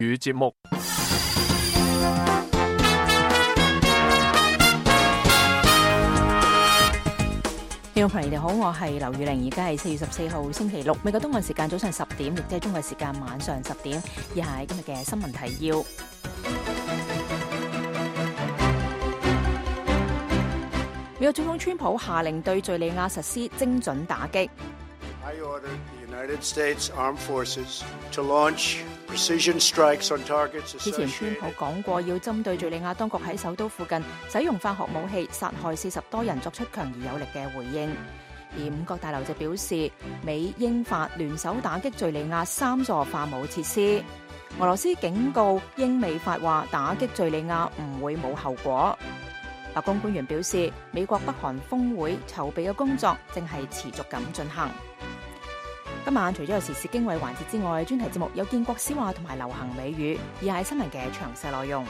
語節目。 聽眾朋友你好，我係劉宇玲，而家係4月14號星期六，美國東岸時間早上10點，亦即係中國時間晚上10點。以下係今日嘅新聞提要。美國總統川普下令對敘利亞實施精準打擊。 I ordered the United States Armed Forces to launch precision strikes on targets associated. 之前川普講過要針對敘利亞當局喺首都附近使用化學武器殺害40多人作出強而有力嘅回應。而五角大樓就表示，美英法聯手打擊敘利亞3座化武設施。俄羅斯警告英美法話打擊敘利亞唔會冇後果。白宮官員表示，美國北韓峰會籌備嘅工作正係持續咁進行。今晚除咗有時事經緯環節之外，專題節目有建國史話同埋流行美語，以下係新聞嘅詳細內容。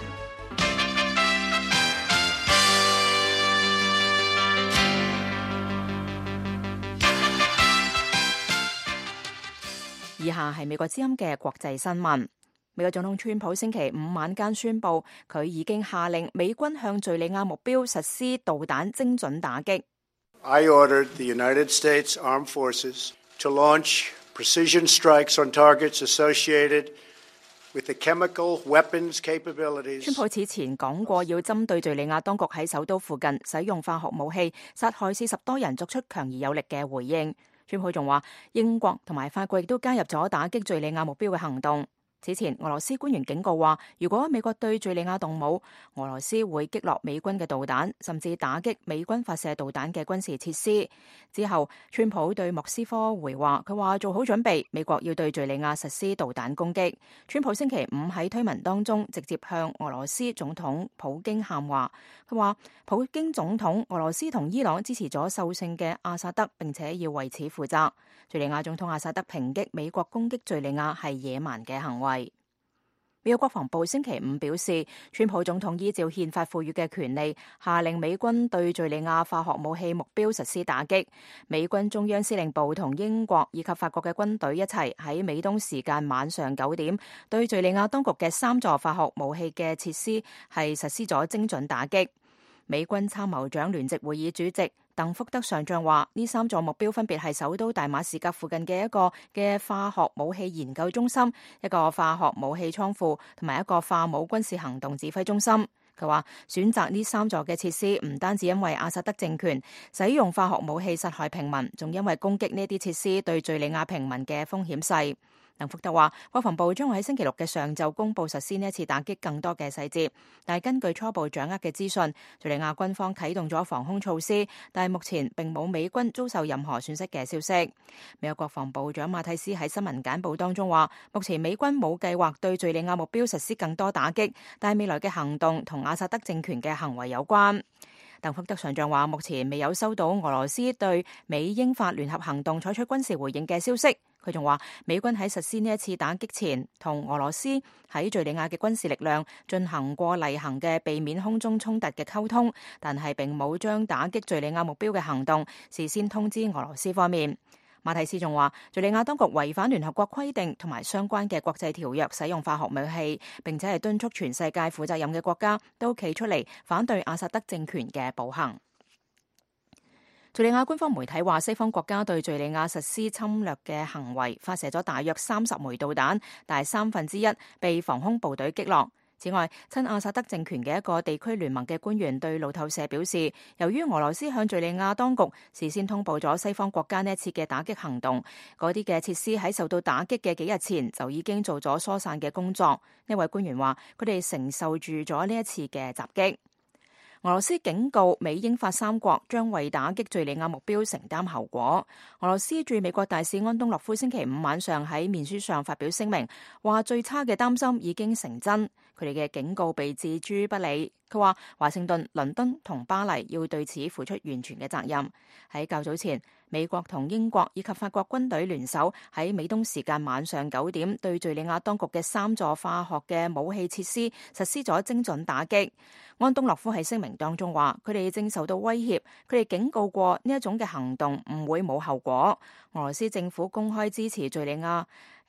以下係美國之音嘅國際新聞。美國總統川普星期五晚間宣布，佢已經下令美軍向敘利亞目標實施導彈精準打擊。 I ordered the United States Armed Forces to launch precision strikes on targets associated with the chemical weapons capabilities. 川普此前講過要針對敘利亞當局喺首都附近使用化學武器殺害40多人作出強而有力嘅回應。川普仲話，英國同埋法國亦都加入咗打擊敘利亞目標嘅行動。此前，俄羅斯官員警告話，如果美國對敘利亞動武，俄羅斯會擊落美軍嘅導彈，甚至打擊美軍發射導彈嘅軍事設施。之後，川普對莫斯科回話，佢話做好準備，美國要對敘利亞實施導彈攻擊。川普星期五喺推文當中直接向俄羅斯總統普京喊話，佢話普京總統，俄羅斯同伊朗支持咗受勝嘅阿薩德，並且要為此負責。敘利亞總統阿薩德抨擊美國攻擊敘利亞係野蠻嘅行為。美國國防部星期五表示，川普總統依照憲法賦予嘅權利，下令美軍對敘利亞化學武器目標實施打擊。美軍中央司令部同英國以及法國嘅軍隊一齊喺美東時間晚上9點，對敘利亞當局嘅3座化學武器嘅設施係實施咗精準打擊。美軍參謀長聯席會議主席鄧福德上將話，呢3座目標分別係首都大馬士革附近嘅一個嘅化學武器研究中心、一個化學武器倉庫同埋一個化武軍事行動指揮中心。佢話選擇呢3座嘅設施唔單止因為阿薩德政權使用化學武器殺害平民，仲因為攻擊呢啲設施對敘利亞平民嘅風險細。鄧福德話，國防部將會喺星期六嘅上晝公布實施呢一次打擊更多嘅細節，但係根據初步掌握嘅資訊，敘利亞軍方啟動咗防空措施，但係目前並冇美軍遭受任何損失嘅消息。美國國防部長馬蒂斯喺新聞簡報當中話，目前美軍冇計劃對敘利亞目標實施更多打擊，但係未來嘅行動同阿薩德政權嘅行為有關。鄧福德上將話，目前未有收到俄羅斯對美英法聯合行動採取軍事回應嘅消息。佢仲話，美軍喺實施呢一次打擊前，同俄羅斯喺敘利亞嘅軍事力量進行過例行嘅避免空中衝突嘅溝通，但係並冇將打擊敘利亞目標嘅行動事先通知俄羅斯方面。馬蒂斯仲話，敘利亞當局違反聯合國規定同埋相關嘅國際條約，使用化學武器，並且係敦促全世界負責任嘅國家都企出嚟反對阿薩德政權嘅暴行。敘利亞官方媒體話，西方國家對敘利亞實施侵略嘅行為，發射咗大約30枚導彈，但係1/3被防空部隊擊落。此外，親阿薩德政權嘅一個地區聯盟嘅官員對路透社表示，由於俄羅斯向敘利亞當局事先通報咗西方國家呢一次嘅打擊行動，嗰啲嘅設施喺受到打擊嘅幾日前就已經做咗疏散嘅工作。呢位官員話，佢哋承受住咗呢一次嘅襲擊。俄羅斯警告美英法3國將為打擊敘利亞目標承擔後果。俄羅斯駐美國大使安東諾夫星期五晚上喺面書上發表聲明，話最差嘅擔心已經成真，佢哋嘅警告被置諸不理。佢話華盛頓、倫敦同巴黎要對此負出完全嘅責任。喺較早前，美國同英國以及法國軍隊聯手喺美東時間晚上9點，對敘利亞當局嘅3座化學嘅武器設施實施咗精準打擊。安東諾夫喺聲明當中話，佢哋正受到威脅，佢哋警告過呢一種嘅行動唔會冇後果。俄羅斯政府公開支持敘利亞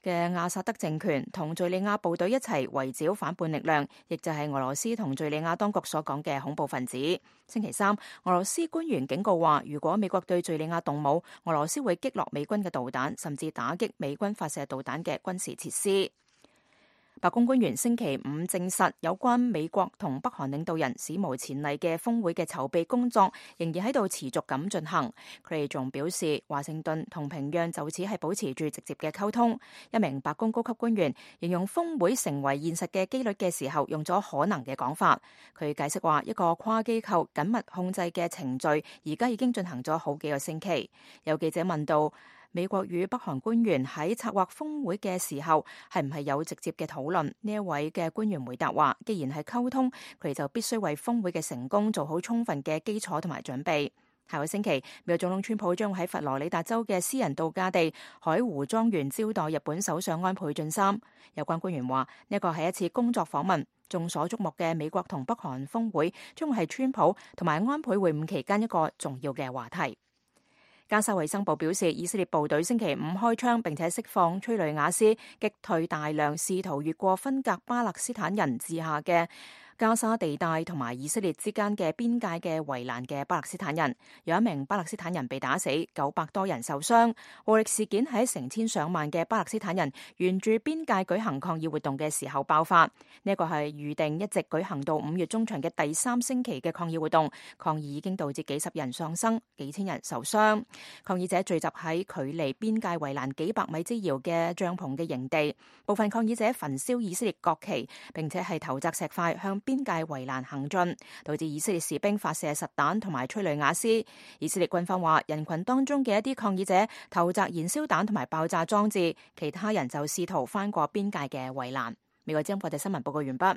嘅阿薩德政權同敘利亞部隊一齊圍剿反叛力量，亦就係俄羅斯同敘利亞當局所講嘅恐怖分子。星期三，俄羅斯官員警告話，如果美國對敘利亞動武，俄羅斯會擊落美軍嘅導彈，甚至打擊美軍發射導彈嘅軍事設施。白宮官員星期五證實，有關美國同北韓領導人史無前例嘅峰會嘅籌備工作仍然喺度持續咁進行。佢哋仲表示，華盛頓同平壤就此係保持住直接嘅溝通。一名白宮高級官員形容峰會成為現實嘅機率嘅時候，用咗可能嘅講法。佢解釋話，一個跨機構緊密控制嘅程序而家已經進行咗好幾個星期。有記者問到，美國與北韓官員喺策劃峰會嘅時候，係唔係有直接嘅討論？呢一位嘅官員回答話，既然係溝通，佢哋就必須為峰會嘅成功做好充分嘅基礎同埋準備。下個星期，美國總統川普將會喺佛羅里達州嘅私人度假地海湖莊園招待日本首相安倍晉三。有關官員話，呢個係一次工作訪問。眾所矚目嘅美國同北韓峰會將會係川普同埋安倍會晤期間一個重要嘅話題。加沙衛生部表示，以色列部隊星期五開槍並且釋放催淚瓦斯，擊退大量試圖越過分隔巴勒斯坦人治下嘅加沙地帶同埋以色列之間嘅邊界嘅圍欄嘅巴勒斯坦人。有一名巴勒斯坦人被打死，900多人受傷。暴力事件喺成千上萬嘅巴勒斯坦人沿住邊界舉行抗議活動嘅時候爆發。呢個係預定一直舉行到5月中旬嘅第3星期嘅抗議活動。抗議已經導致幾十人喪生，幾千人受傷。抗議者聚集喺距離邊界圍欄幾百米之遙嘅帳篷嘅營地。部分抗議者焚燒以色列國旗，並且係投擲石塊向邊界圍欄行進，導致以色列士兵發射實彈同埋催淚瓦斯。以色列軍方話，人群當中嘅一啲抗議者投擲燃燒彈同埋爆炸裝置，其他人就試圖翻過邊界嘅圍欄。美國之音國際新聞報告完畢。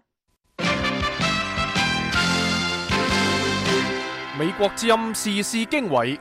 美國之音時事經緯，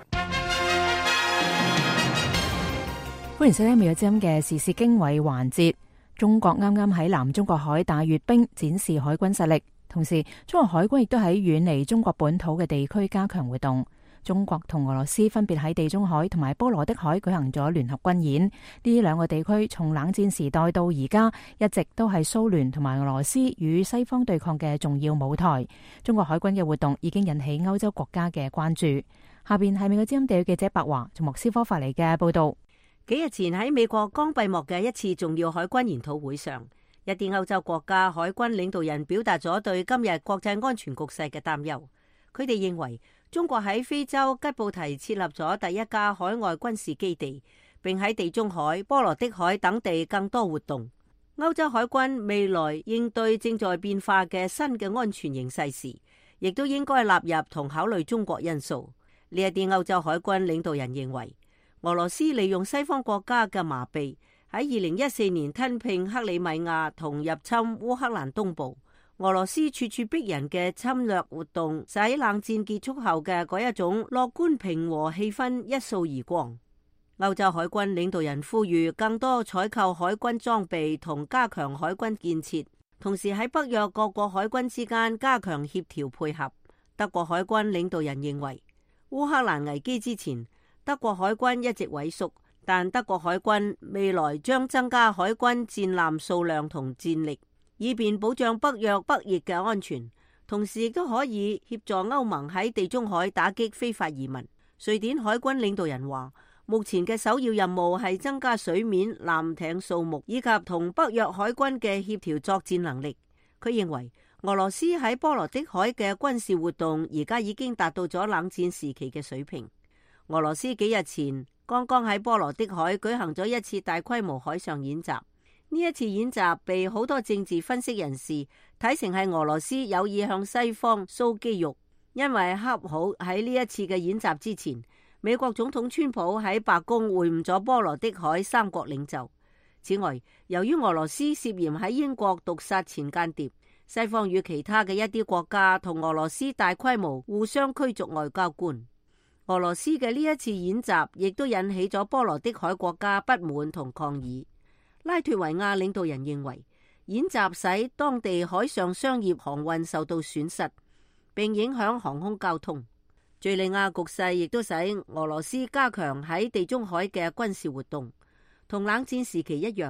歡迎收聽美國之音嘅時事經緯環節。中國啱啱喺南中國海大閱兵，展示海軍實力。同時，中國海軍亦都喺遠離中國本土嘅地區加強活動。中國同俄羅斯分別喺地中海同埋波羅的海舉行咗聯合軍演。呢兩個地區從冷戰時代到而家，一直都係蘇聯同埋俄羅斯與西方對抗嘅重要舞台。中國海軍嘅活動已經引起歐洲國家嘅關注。下邊係美國之音地記者白華從莫斯科發嚟嘅報道。 幾日前喺美國剛閉幕嘅一次重要海軍研討會上，一啲歐洲國家海軍領導人表達咗對今日國際安全局勢嘅擔憂。佢哋認為中國喺非洲吉布提設立咗第一家海外軍事基地，並喺地中海、波羅的海等地更多活動。歐洲海軍未來應對正在變化嘅新嘅安全形勢時，亦都應該納入同考慮中國因素。呢一啲歐洲海軍領導人認為，俄羅斯利用西方國家嘅麻痹，喺2014年吞併克里米亞同入侵烏克蘭東部。俄羅斯處處逼人嘅侵略活動，使冷戰結束後嘅嗰一種樂觀平和氣氛一掃而光。歐洲海軍領導人呼籲更多採購海軍裝備同加強海軍建設，同時喺北約各國海軍之間加強協調配合。德國海軍領導人認為，烏克蘭危機之前，德國海軍一直萎縮，但德國海軍未來將增加海軍戰艦數量同戰力，以便保障北約北翼嘅安全，同時亦都可以協助歐盟喺地中海打擊非法移民。瑞典海軍領導人話，目前嘅首要任務係增加水面艦艇數目，以及同北約海軍嘅協調作戰能力。佢認為俄羅斯喺波羅的海嘅軍事活動而家已經達到咗冷戰時期嘅水平。俄羅斯幾日前剛剛喺波羅的海舉行咗一次大規模海上演習，呢一次演習被好多政治分析人士睇成係俄羅斯有意向西方 show 肌肉，因為恰好喺呢一次嘅演習之前，美國總統川普喺白宮會晤咗波羅的海三國領袖。此外，由於俄羅斯涉嫌喺英國毒殺前間諜，西方與其他嘅一啲國家同俄羅斯大規模互相驅逐外交官。俄羅斯嘅呢一次演習亦都引起咗波羅的海國家不滿同抗議。拉脫維亞領導人認為，演習使當地海上商業航運受到損失，並影響航空交通。敘利亞局勢亦都使俄羅斯加強喺地中海嘅軍事活動。同冷戰時期一樣，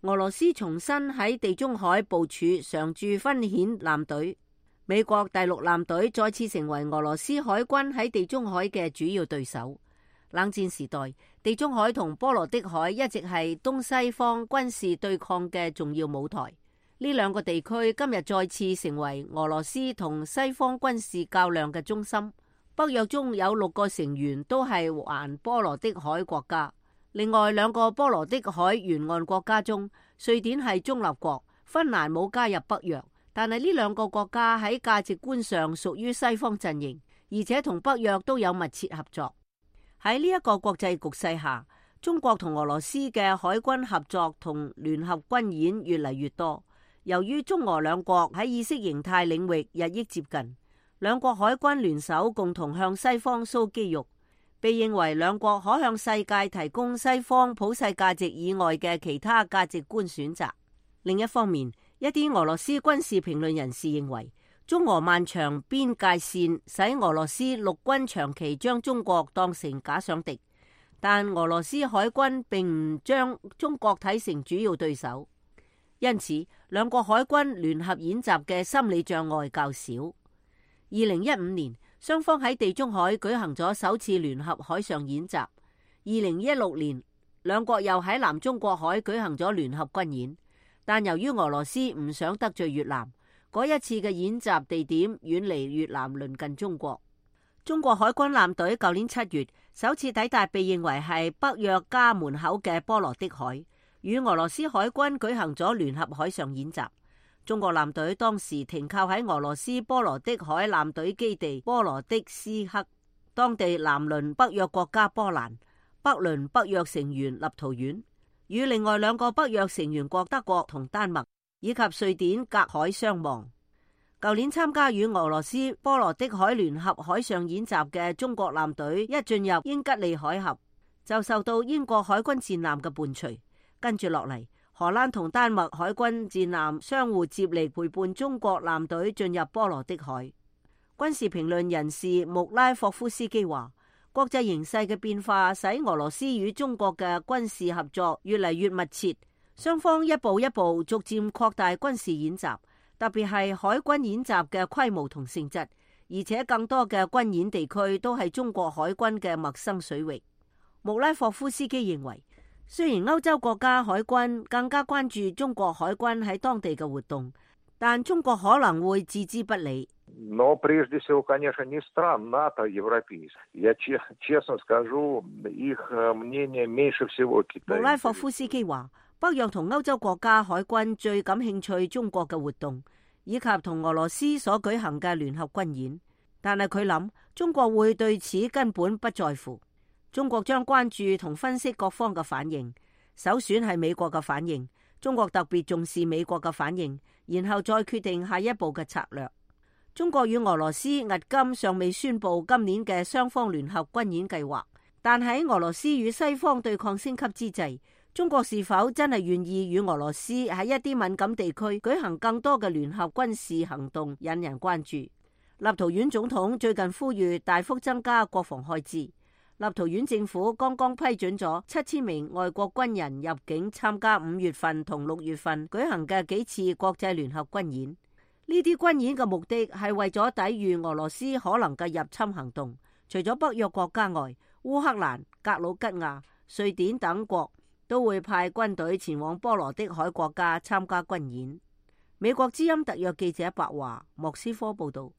俄羅斯重新喺地中海部署常駐分遣艦隊，美國第六艦隊再次成為俄羅斯海軍喺地中海嘅主要對手。冷戰時代，地中海同波羅的海一直係東西方軍事對抗嘅重要舞台。呢兩個地區今日再次成為俄羅斯同西方軍事較量嘅中心。北約中有6個成員都係環波羅的海國家。另外2個波羅的海沿岸國家中，瑞典係中立國，芬蘭冇加入北約，但係呢2個國家喺價值觀上屬於西方陣營，而且同北約都有密切合作。喺呢一個國際局勢下，中國同俄羅斯嘅海軍合作同聯合軍演越嚟越多。由於中俄兩國喺意識形態領域日益接近，2國海軍聯手共同向西方 show 肌肉。被認為2國可向世界提供西方普世價值以外嘅其他價值觀選擇。另一方面，一啲俄羅斯軍事評論人士認為，中俄漫長邊界線使俄羅斯陸軍長期將中國當成假想敵，但俄羅斯海軍並唔將中國睇成主要對手，因此2國海軍聯合演習嘅心理障礙較少。2015年，雙方喺地中海舉行咗首次聯合海上演習。2016年，2國又喺南中國海舉行咗聯合軍演，但由於俄羅斯唔想得罪越南，嗰一次嘅演習地點遠離越南，鄰近中國。中國海軍艦隊舊年7月首次抵達被認為係北約家門口嘅波羅的海，與俄羅斯海軍舉行咗聯合海上演習。中國艦隊當時停靠喺俄羅斯波羅的海艦隊基地波羅的斯克，當地南鄰北約國家波蘭，北鄰北約成員立陶宛，與另外2個北約成員國德國同丹麥以及瑞典隔海相望。舊年參加與俄羅斯波羅的海聯合海上演習嘅中國艦隊一進入英吉利海峽，就受到英國海軍戰艦嘅伴隨，跟住落嚟，荷蘭同丹麥海軍戰艦相互接力陪伴中國艦隊進入波羅的海。軍事評論人士穆拉霍夫斯基話，國際形勢嘅變化使俄羅斯與中國嘅軍事合作越嚟越密切，雙方一步一步逐漸擴大軍事演習，特別係海軍演習嘅規模同性質，而且更多嘅軍演地區都係中國海軍嘅陌生水域。穆拉霍夫斯基認為，雖然歐洲國家海軍更加關注中國海軍喺當地嘅活動，但中國可能會置之不理。 Но прежде всего, конечно, не стран НАТО европейских. Я честно скажу, их мнение меньше всего Китая. 穆拉霍夫斯基話，北約同歐洲國家海軍最感興趣中國嘅活動，以及同俄羅斯所舉行嘅聯合軍演。但係佢諗，中國會對此根本不在乎。中國將關注同分析各方嘅反應，首選係美國嘅反應。中國特別重視美國嘅反應，然後再決定下一步嘅策略。中國與俄羅斯迄今尚未宣布今年嘅雙方聯合軍演計劃，但喺俄羅斯與西方對抗升級之際，中國是否真係願意與俄羅斯喺一啲敏感地區舉行更多嘅聯合軍事行動，引人關注。立陶宛總統最近呼籲大幅增加國防開支。立陶宛政府剛剛批准咗7000名外國軍人入境參加5月份同6月份舉行嘅幾次國際聯合軍演。呢啲軍演嘅目的係為咗抵禦俄羅斯可能嘅入侵行動。除咗北約國家外，烏克蘭、格魯吉亞、瑞典等國都會派軍隊前往波羅的海國家參加軍演。美國之音特約記者白華，莫斯科報道。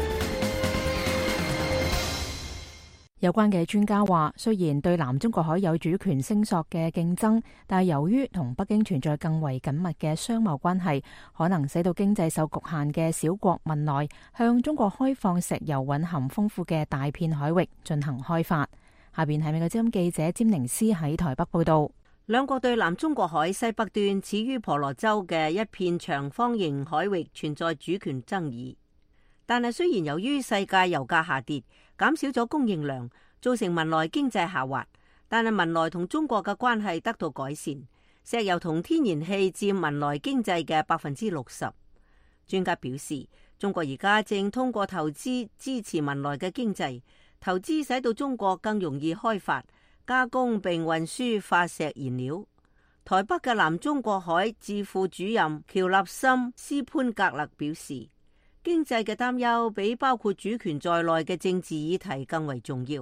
有關嘅專家話，雖然對南中國海有主權聲索嘅競爭，但係由於同北京存在更為緊密嘅商貿關係，可能使到經濟受局限嘅小國文萊向中國開放石油蘊含豐富嘅大片海域進行開發。下邊係美國之音記者詹寧斯喺台北報道。 兩國對南中國海西北端始於婆羅洲嘅一片長方形海域存在主權爭議，但係雖然由於世界油價下跌，減少咗供應量，造成文萊經濟下滑，但係文萊同中國嘅關係得到改善，石油同天然氣佔文萊經濟嘅60%。專家表示，中國而家正通過投資支持文萊嘅經濟，投資使到中國更容易開發、加工並運輸化石燃料。 台北嘅南中國海智庫主任喬納森斯潘格勒表示，經濟嘅擔憂比包括主權在內嘅政治議題更為重要。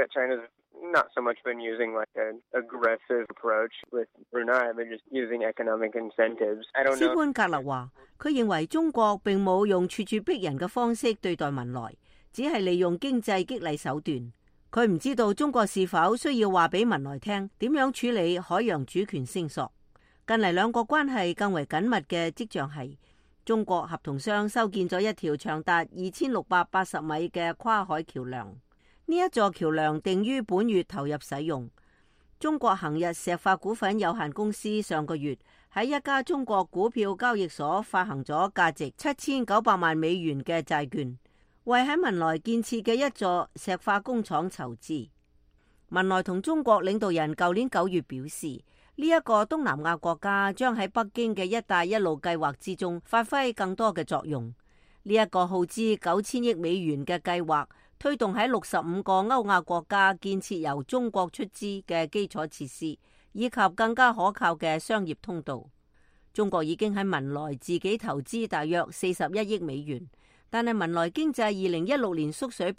Not so much been using like an aggressive approach with Brunei, but just using economic incentives. I don't know. 斯潘格勒話，佢認為中國並冇用處處逼人嘅方式對待文萊，只係利用經濟激勵手段。佢唔知道中國是否需要話俾文萊聽點樣處理海洋主權聲索。近嚟兩國關係更為緊密嘅跡象係，中國合同商修建咗一條長達2680米嘅跨海橋梁。呢一座橋梁定於本月投入使用。中國恒日石化股份有限公司上個月喺一家中國股票交易所發行咗價值7900萬美元嘅債券，為喺文萊建設嘅一座石化工廠籌資。文萊同中國領導人舊年9月表示，呢一個東南亞國家將喺北京嘅一帶一路計劃之中發揮更多嘅作用。呢一個耗資9000億美元嘅計劃，推動喺65個歐亞國家建設由中國出資嘅基礎設施，以及更加可靠嘅商業通道。中國已經喺文萊自己投資大約41億美元，但係文萊經濟2016年縮水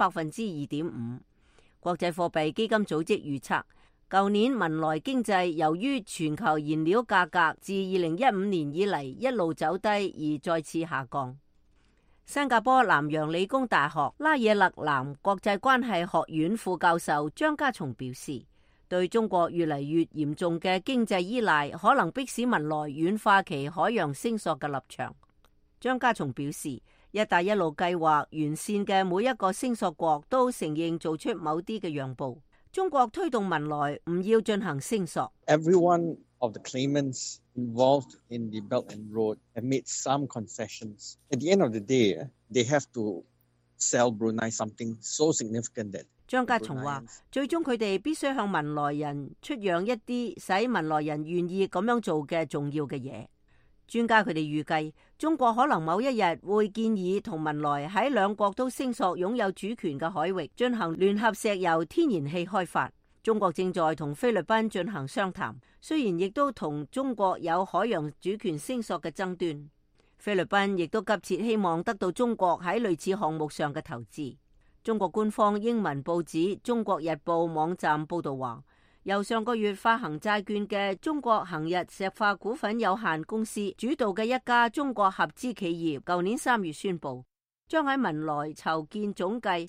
2.5%。國際貨幣基金組織預測，舊年文萊經濟由於全球燃料價格自2015年以嚟一路走低而再次下降。新加坡南洋理工大學拉惹勒南國際關係學院副教授張家松表示，對中國越嚟越嚴重嘅經濟依賴可能迫使文萊軟化其海洋聲索嘅立場。張家松表示，一帶一路計劃完善嘅每一個聲索國都承認做出某啲嘅讓步。中國推動文萊唔要進行聲索。 Everyone of the claimants involved in the Belt and Road have made some concessions. At the end of the day, they have to sell Brunei something so significant that 張家松話，最終佢哋必須向文萊人出讓一啲使文萊人願意咁樣做嘅重要嘅嘢。專家佢哋預計，中國可能某一日會建議同文萊喺兩國都聲索擁有主權嘅海域進行聯合石油天然氣開發。中國正在同菲律賓進行商談，雖然亦都同中國有海洋主權聲索嘅爭端。菲律賓亦都急切希望得到中國喺類似項目上嘅投資。中國官方英文報紙《中國日報》網站報道話，由上個月發行債券嘅中國恒日石化股份有限公司主導嘅一家中國合資企業，舊年3月宣布將喺文萊籌建總計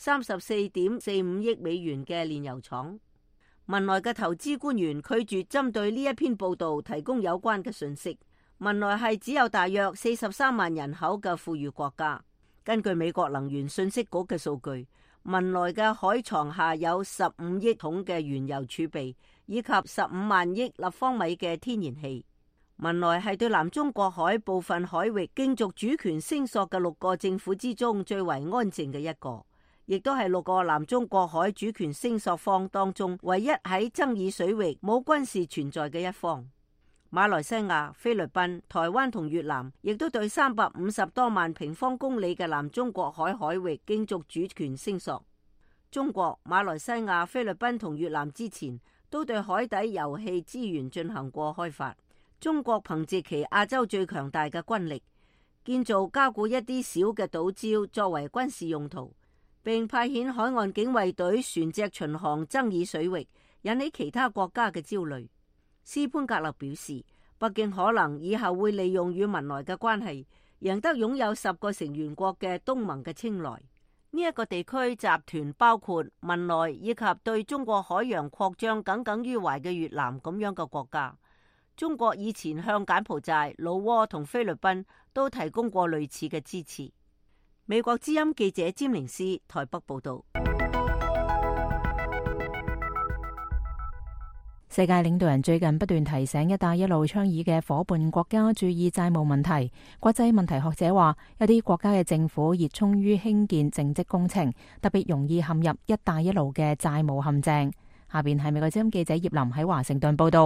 34.45億美元嘅煉油廠。文萊嘅投資官員拒絕針對呢一篇報道提供有關嘅信息。文萊係只有大約43萬人口嘅富裕國家。根據美國能源信息局嘅數據，文萊嘅海床下有15億桶嘅原油儲備，以及15萬億立方米嘅天然氣。文萊係對南中國海部分海域競逐主權聲索嘅6個政府之中最為安靜嘅一個，亦都係6個南中國海主權聲索方當中唯一喺爭議水域冇軍事存在嘅一方。馬來西亞、菲律賓、台灣同越南亦都對350多萬平方公里嘅南中國海海域競逐主權聲索。中國、馬來西亞、菲律賓同越南之前都對海底油氣資源進行過開發。中國憑借其亞洲最強大嘅軍力，建造加固一啲小嘅島礁作為軍事用途，並派遣海岸警衛隊船隻巡航爭議水域，引起其他國家嘅焦慮。斯潘格勒表示，北京可能以後會利用與文萊嘅關係，贏得擁有10個成員國嘅東盟嘅青睞。呢一個地區集團包括文萊以及對中國海洋擴張耿耿於懷嘅越南咁樣嘅國家。中國以前向柬埔寨、老撾同菲律賓都提供過類似嘅支持。美國之音記者詹寧斯台北報道。 世界領導人最近不斷提醒一帶一路倡議嘅夥伴國家注意債務問題。國際問題學者話，有啲國家嘅政府熱衷於興建政績工程，特別容易陷入一帶一路嘅債務陷阱。下邊係美國之音記者葉林喺華盛頓報道。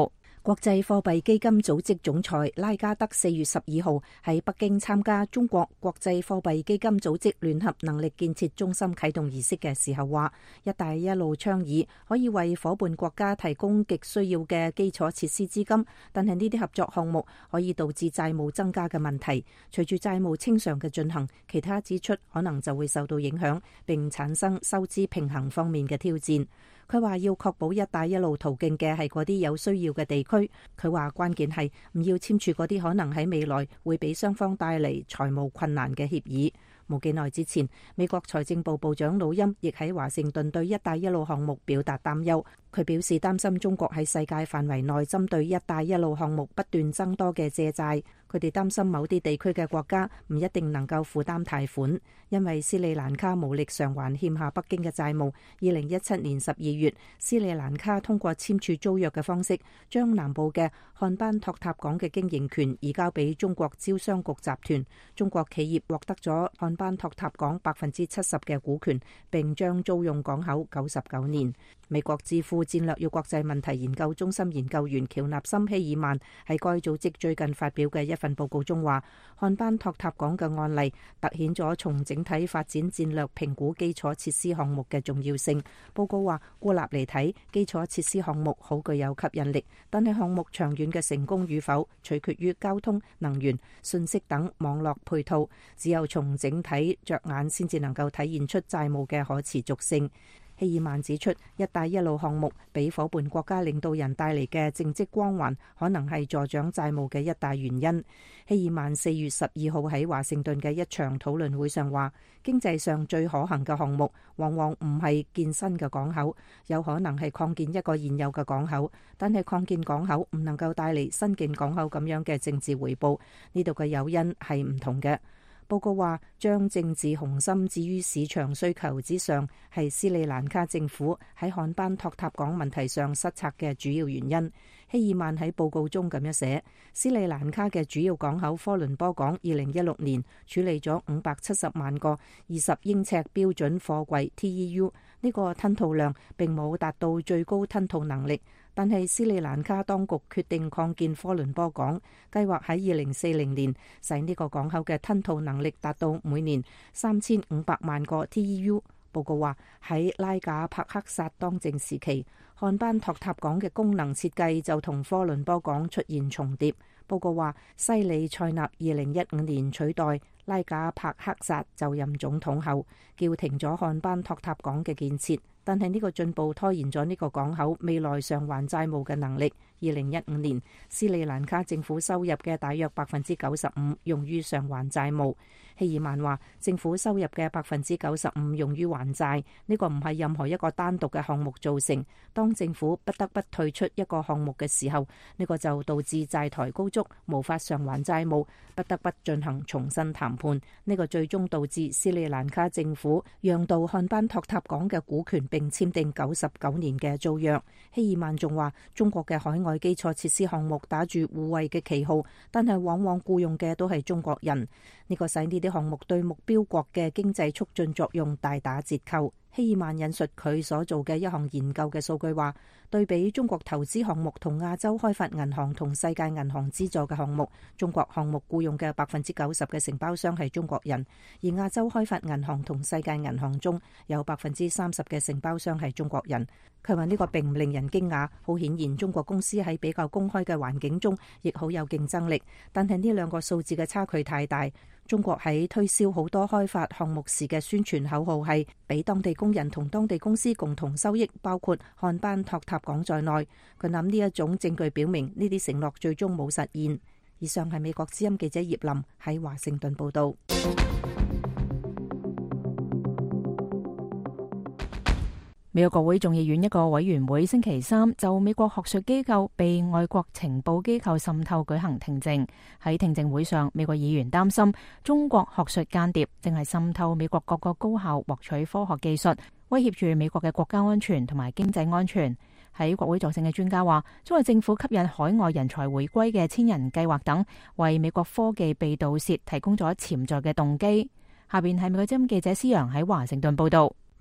國際貨幣基金組織總裁拉加德4月12號喺北京參加中國國際貨幣基金組織聯合能力建設中心啟動儀式嘅時候話，一帶一路倡議可以為夥伴國家提供極需要嘅基礎設施資金，但係呢啲合作項目可以導致債務增加嘅問題。隨住債務清償嘅進行，其他支出可能就會受到影響，並產生收支平衡方面嘅挑戰。佢話要確保一帶一路途徑嘅係嗰啲有需要嘅地區。佢話關鍵係唔要簽署嗰啲可能喺未來會俾雙方帶嚟財務困難嘅協議。冇幾耐之前，美國財政部部長魯欽亦喺華盛頓對一帶一路項目表達擔憂。佢表示擔心中國喺世界範圍內針對一帶一路項目不斷增多嘅借債。佢哋擔心某啲地區嘅國家唔一定能夠負擔貸款，因為斯里蘭卡無力償還欠下北京嘅債務。2017年12月，斯里蘭卡通過簽署租約嘅方式，將南部嘅漢班托塔港嘅經營權移交俾中國招商局集團。中國企業獲得咗漢班托塔港70%嘅股權，並將租用港口99年。美國智庫戰略與國際問題研究中心研究員喬納森希爾曼喺該組織最近發表嘅一份報告中話，漢班托塔港嘅案例凸顯咗從整體發展戰略評估基礎設施項目嘅重要性。報告話，孤立嚟睇，基礎設施項目好具有吸引力，但係項目長遠嘅成功與否取決於交通、能源、信息等網絡配套，只有從整體着眼先至能夠體現出債務嘅可持續性。希爾曼指出，一帶一路項目俾夥伴國家領導人帶嚟嘅政績光環，可能係助長債務嘅一大原因。希爾曼4月12號喺華盛頓嘅一場討論會上話，經濟上最可行嘅項目，往往唔係建新嘅港口，有可能係擴建一個現有嘅港口，但係擴建港口唔能夠帶嚟新建港口咁樣嘅政治回報，呢度嘅誘因係唔同嘅。報告話，將政治雄心置於市場需求之上，係斯里蘭卡政府喺漢班托塔港問題上失策嘅主要原因。希爾曼喺報告中咁樣寫，斯里蘭卡嘅主要港口科倫坡港2016年處理咗570萬個20英尺標準貨櫃 TEU， 呢個吞吐量並冇達到最高吞吐能力。但係斯里蘭卡當局決定擴建科倫坡港，計劃喺2040年使呢個港口嘅吞吐能力達到每年3500萬個 TEU。報告話，喺拉賈帕克薩當政時期，漢班托塔港嘅功能設計就同科倫坡港出現重疊。報告話，西里塞納2015年取代拉賈帕克薩就任總統後，叫停咗漢班托塔港嘅建設。但係呢個進步拖延咗呢個港口未來償還債務嘅能力。2015年，斯里蘭卡政府收入嘅大約95%用於償還債務。希爾曼話，政府收入嘅95%用於還債，呢個唔係任何一個單獨嘅項目造成。當政府不得不退出一個項目嘅時候，呢個就導致債台高築，無法償還債務，不得不進行重新談判。呢個最終導致斯里蘭卡政府讓渡漢班托塔港嘅股權，並簽訂99年嘅租約。希爾曼仲話，中國嘅海外基礎設施項目打住互惠嘅旗號，但係往往僱用嘅都係中國人，呢個使呢啲項目對目標國嘅經濟促進作用大打折扣。希爾曼引述佢所做嘅一項研究嘅數據話，對比中國投資項目同亞洲開發銀行同世界銀行資助嘅項目，中國項目僱用嘅90%嘅承包商係中國人，而亞洲開發銀行同世界銀行中有30%嘅承包商係中國人。佢話呢個並唔令人驚訝，好顯然中國公司喺比較公開嘅環境中亦好有競爭力，但係呢兩個數字嘅差距太大。中國喺推銷好多開發項目時嘅宣傳口號係俾當地工人同當地公司共同收益，包括漢班托塔港在內。佢諗呢一種證據表明呢啲承諾最終冇實現。以上係美國之音記者葉林喺華盛頓報道。 美國國會眾議院一個委員會星期三就美國學術機構被外國情報機構滲透舉行聽證。喺聽證會上，美國議員擔心中國學術間諜正係滲透美國各個高校獲取科學技術，威脅住美國嘅國家安全同埋經濟安全。喺國會作證嘅專家話，中國政府吸引海外人才回歸嘅千人計劃等，為美國科技被盜竊提供咗潛在嘅動機。下邊係美國之音記者施洋喺華盛頓報道。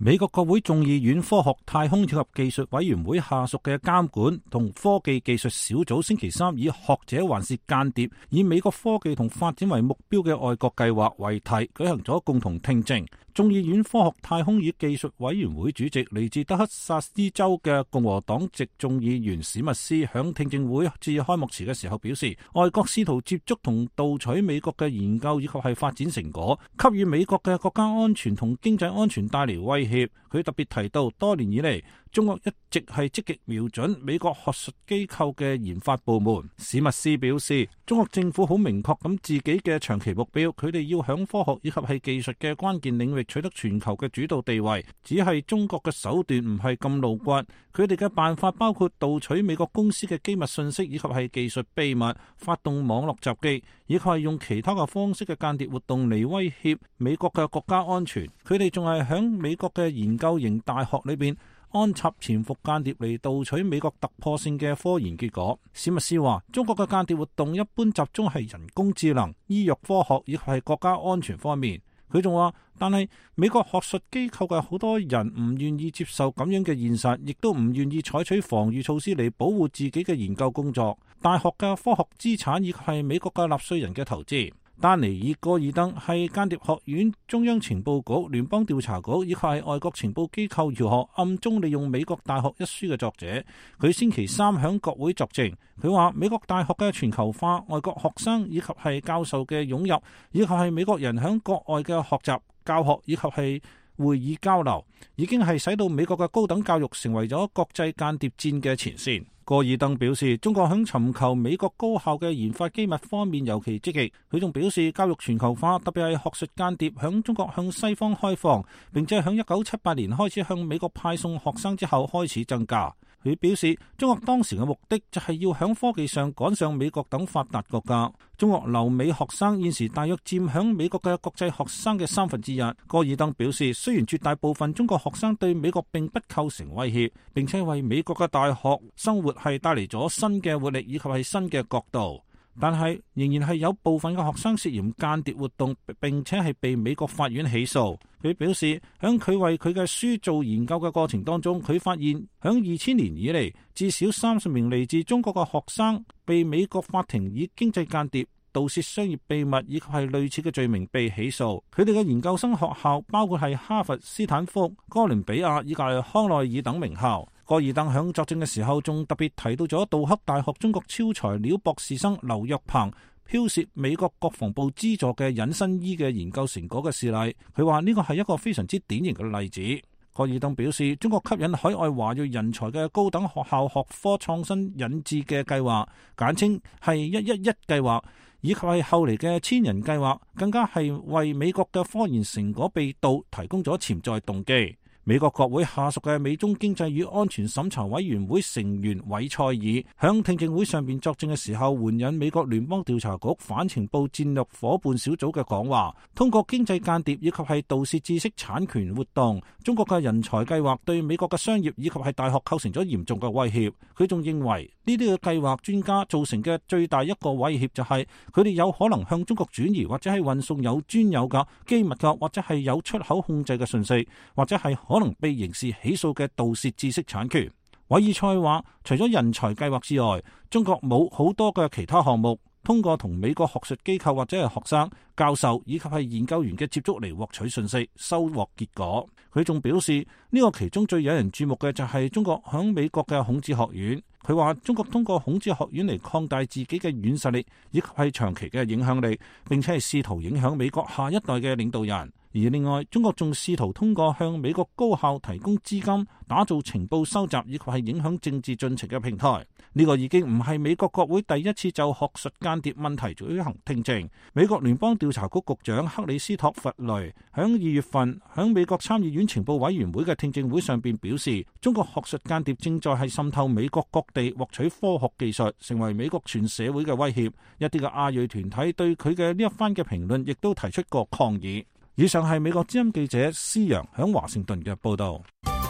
美國國會眾議院科學、太空以及技術委員會下屬嘅監管同科技技術小組星期三以學者還是間諜，以美國科技同發展為目標嘅外國計劃為題舉行咗共同聽證。眾議院科學、太空與技術委員會主席嚟自德克薩斯州嘅共和黨籍眾議員史密斯響聽證會致開幕詞嘅時候表示，外國試圖接觸同盜取美國嘅研究以及係發展成果，給予美國嘅國家安全同經濟安全帶嚟威脅。佢特別提到，多年以嚟，中國一直係積極瞄準美國學術機構嘅研發部門。史密斯表示，中國政府好明確咁自己嘅長期目標，佢哋要響科學以及係技術嘅關鍵領域取得全球嘅主導地位。只係中國嘅手段唔係咁露骨，佢哋嘅辦法包括盜取美國公司嘅機密信息以及係技術秘密，發動網絡襲擊，以及係用其他嘅方式嘅間諜活動嚟威脅美國嘅國家安全。佢哋仲係響美國嘅研究型大學裏邊安插潛伏間諜嚟盜取美國突破性嘅科研結果。史密斯話，中國嘅間諜活動一般集中係人工智能、醫藥科學以及係國家安全方面。佢仲話，但係美國學術機構嘅好多人唔願意接受咁樣嘅現實，亦都唔願意採取防禦措施嚟保護自己嘅研究工作。大學嘅科學資產以及係美國嘅納稅人嘅投資。丹尼爾·戈爾登係間諜學院、中央情報局、聯邦調查局以及係外國情報機構如何暗中利用美國大學一書嘅作者。佢星期三響國會作證，佢話美國大學嘅全球化、外國學生以及係教授嘅湧入，以及係美國人響國外嘅學習、教學以及係會議交流，已經係使到美國嘅高等教育成為咗國際間諜戰嘅前線。戈爾登表示，中國響尋求美國高校嘅研發機密方面尤其積極。佢仲表示，教育全球化，特別係學術間諜響中國向西方開放，並且響1978年開始向美國派送學生之後開始增加。佢表示，中國當時嘅目的就係要響科技上趕上美國等發達國家。中國留美學生現時大約佔響美國嘅國際學生嘅1/3。戈爾登表示，雖然絕大部分中國學生對美國並不構成威脅，並且為美國嘅大學生活係帶嚟咗新嘅活力以及係新嘅角度，但係仍然係有部分嘅學生涉嫌間諜活動，並且係被美國法院起訴。佢表示，響佢為佢嘅書做研究嘅過程當中，佢發現響2000年以嚟，至少30名嚟自中國嘅學生被美國法庭以經濟間諜、盜竊商業秘密以及係類似嘅罪名被起訴。佢哋嘅研究生學校包括係哈佛、斯坦福、哥倫比亞以及康奈爾等名校。戈爾登響作證嘅時候，仲特別提到咗杜克大學中國超材料博士生劉若鵬剽竊美國國防部資助嘅隱身衣嘅研究成果嘅事例。佢話呢個係一個非常之典型嘅例子。戈爾登表示，中國吸引海外華裔人才嘅高等學校學科創新引致嘅計劃，簡稱係111計劃，以及係後嚟嘅千人計劃，更加係為美國嘅科研成果被盜提供咗潛在動機。美國國會下屬嘅美中經濟與安全審查委員會成員韋塞爾響聽證會上邊作證嘅時候，援引美國聯邦調查局反情報戰略夥伴小組嘅講話，通過經濟間諜以及係盜竊知識產權活動，中國嘅人才計劃對美國嘅商業以及係大學構成咗嚴重嘅威脅。佢仲認為呢啲嘅計劃專家造成嘅最大一個威脅就係佢哋有可能向中國轉移或者係運送有專有嘅機密嘅或者係有出口控制嘅信息，或者係可能被刑事起訴嘅盜竊知識產權。韋爾塞話，除咗人才計劃之外，中國冇好多嘅其他項目通過同美國學術機構或者係學生、教授以及係研究員嘅接觸嚟獲取信息、收穫結果。佢仲表示，呢個其中最引人注目嘅就係中國響美國嘅孔子學院。佢話中國通過孔子學院嚟擴大自己嘅軟實力以及係長期嘅影響力，並且係試圖影響美國下一代嘅領導人。而另外，中國仲試圖通過向美國高校提供資金，打造情報收集以及係影響政治進程嘅平台。呢個已經唔係美國國會第一次就學術間諜問題舉行聽證。美國聯邦調查局局長克里斯托弗雷響2月份響美國參議院情報委員會嘅聽證會上邊表示，中國學術間諜正在係滲透美國各地獲取科學技術，成為美國全社會嘅威脅。一啲嘅亞裔團體對佢嘅呢一番嘅評論亦都提出過抗議。以上係美國之音記者施陽響華盛頓嘅報道。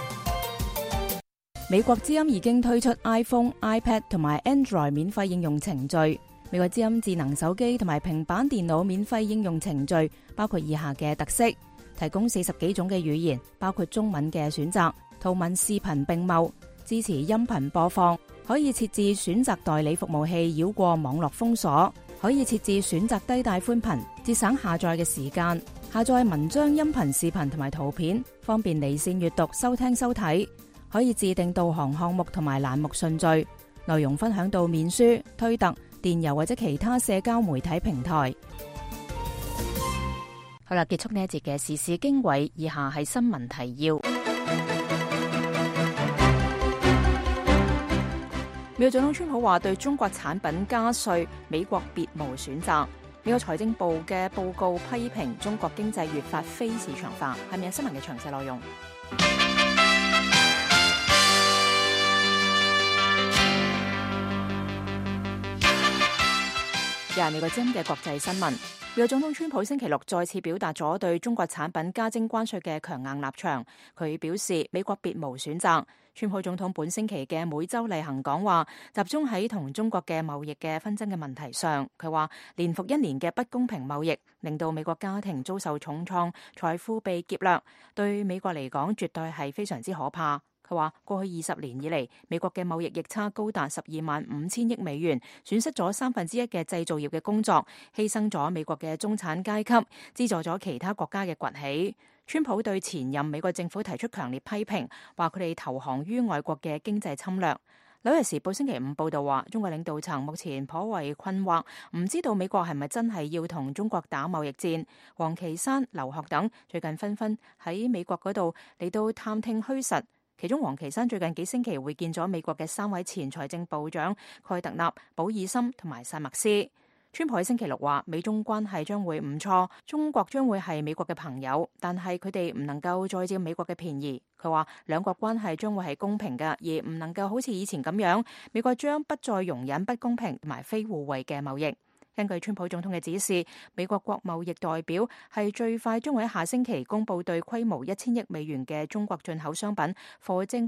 美國之音已經推出 iPhone、iPad 同埋 Android 免費應用程序。美國之音智能手機同埋平板電腦免費應用程序包括以下嘅特色：提提供40幾種嘅語言，包括中文嘅選擇、圖文視頻並茂，支持音頻播放，可以設置選擇代理服務器繞過網絡封鎖，可以設置選擇低帶寬頻，節省下載嘅時間，下載文章、音頻、視頻同埋圖片，方便離線閱讀、收聽、收睇，可以自定導航項目同埋欄目順序，內容分享到面書、推特、電郵或者其他社交媒體平台。好啦，結束呢一節嘅時事經緯，以下係新聞提要。美國總統川普話對中國產品加稅，美國別無選擇。美國財政部嘅報告批評中國經濟越發非市場化。係咪有新聞嘅詳細內容？又係美國之音嘅國際新聞。美國總統川普星期六再次表達咗對中國產品加徵關稅嘅強硬立場。佢表示美國別無選擇。川普總統本星期嘅每週例行講話集中喺同中國嘅貿易嘅紛爭嘅問題上。佢話年復一年嘅不公平貿易令到美國家庭遭受重創，財富被劫掠，對美國嚟講絕對係非常之可怕。佢話過去20年以嚟，美國嘅貿易逆差高達12.5億美元，損失咗1/3嘅製造業嘅工作，犧牲咗美國嘅中產階級，資助咗其他國家嘅崛起。川普對前任美國政府提出強烈批評，話佢哋投降於外國嘅經濟侵略。紐約時報星期五報道話，中國領導層目前頗為困惑，唔知道美國係咪真係要同中國打貿易戰。王岐山、劉鶴等最近紛紛喺美國嗰度嚟到探聽虛實。其中，王岐山最近幾星期會見咗美國嘅3位前財政部長蓋特納、保爾森同埋薩默斯。川普喺星期六話，美中關係將會唔錯，中國將會係美國嘅朋友，但係佢哋唔能夠再佔美國嘅便宜。佢話兩國關係將會係公平嘅，而唔能夠好似以前咁樣，美國將不再容忍不公平同埋非互惠嘅貿易。根據川普總統嘅指示，美國國貿易代表係最快將會喺下星期公佈對規模1000億美元嘅中國進口商品課徵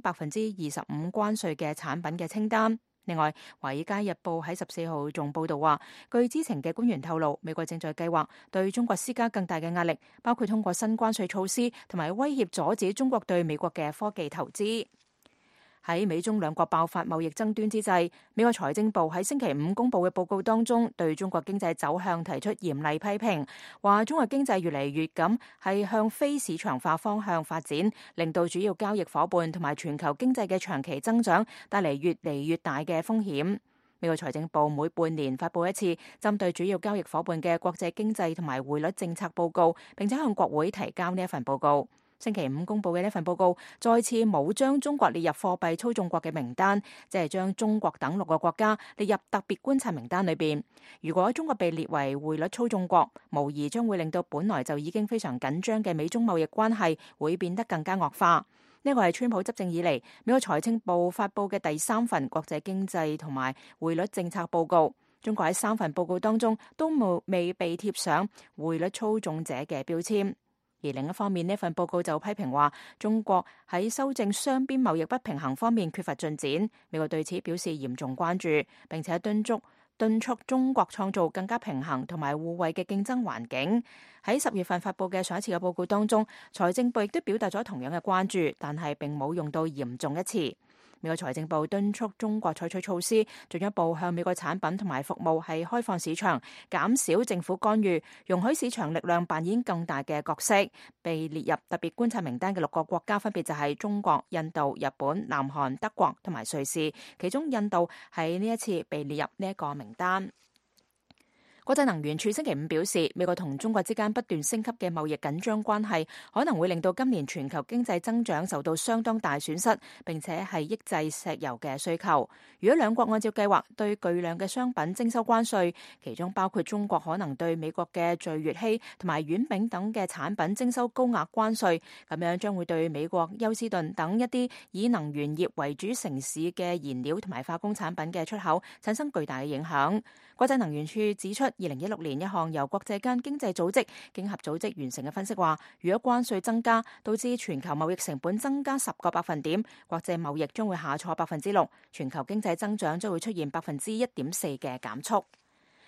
25%關稅嘅產品嘅清單。另外，《華爾街日報》喺14號仲報導話，據知情嘅官員透露，美國正在計劃對中國施加更大嘅壓力，包括通過新關稅措施同埋威脅阻止中國對美國嘅科技投資。喺美中兩國爆發貿易爭端之際，美國財政部喺星期五公佈嘅報告當中，對中國經濟走向提出嚴厲批評，話中國經濟越嚟越咁係向非市場化方向發展，令到主要交易夥伴同埋全球經濟嘅長期增長帶嚟越嚟越大嘅風險。美國財政部每半年發佈一次針對主要交易夥伴嘅國際經濟同埋匯率政策報告，並且向國會提交呢一份報告。星期五公佈嘅呢份報告再次冇將中國列入貨幣操縱國嘅名單，即係將中國等6個國家列入特別觀察名單裏邊。如果中國被列為匯率操縱國，無疑將會令到本來就已經非常緊張嘅美中貿易關係會變得更加惡化。呢個係川普執政以嚟美國財政部發佈嘅第3份國際經濟同埋匯率政策報告。中國喺3份報告當中都未被貼上匯率操縱者嘅標籤。而另一方面，呢份報告就批評話，中國喺修正雙邊貿易不平衡方面缺乏進展。美國對此表示嚴重關注，並且敦促中國創造更加平衡同埋互惠嘅競爭環境。喺10月份發佈嘅上一次嘅報告當中，財政部亦都表達咗同樣嘅關注，但係並冇用到嚴重一詞。美國財政部敦促中國採取措施，進一步向美國產品同埋服務係開放市場，減少政府干預，容許市場力量扮演更大嘅角色。被列入特別觀察名單嘅6個國家分別就係中國、印度、日本、南韓、德國同埋瑞士，其中印度喺呢一次被列入呢一個名單。國際能源署星期五表示，美國同中國之間不斷升級嘅貿易緊張關係，可能會令到今年全球經濟增長受到相當大損失，並且係抑制石油嘅需求。如果兩國按照計劃對巨量嘅商品徵收關稅，其中包括中國可能對美國嘅聚乙烯同埋軟餅等嘅產品徵收高額關稅，咁樣將會對美國休斯頓等一啲以能源業為主城市嘅燃料同埋化工產品嘅出口產生巨大嘅影響。國際能源署指出，2016年一項由國際間經濟組織經合組織完成嘅分析話，如果關稅增加導致全球貿易成本增加10個百分點，國際貿易將會下挫6%，全球經濟增長將會出現1.4%嘅減速。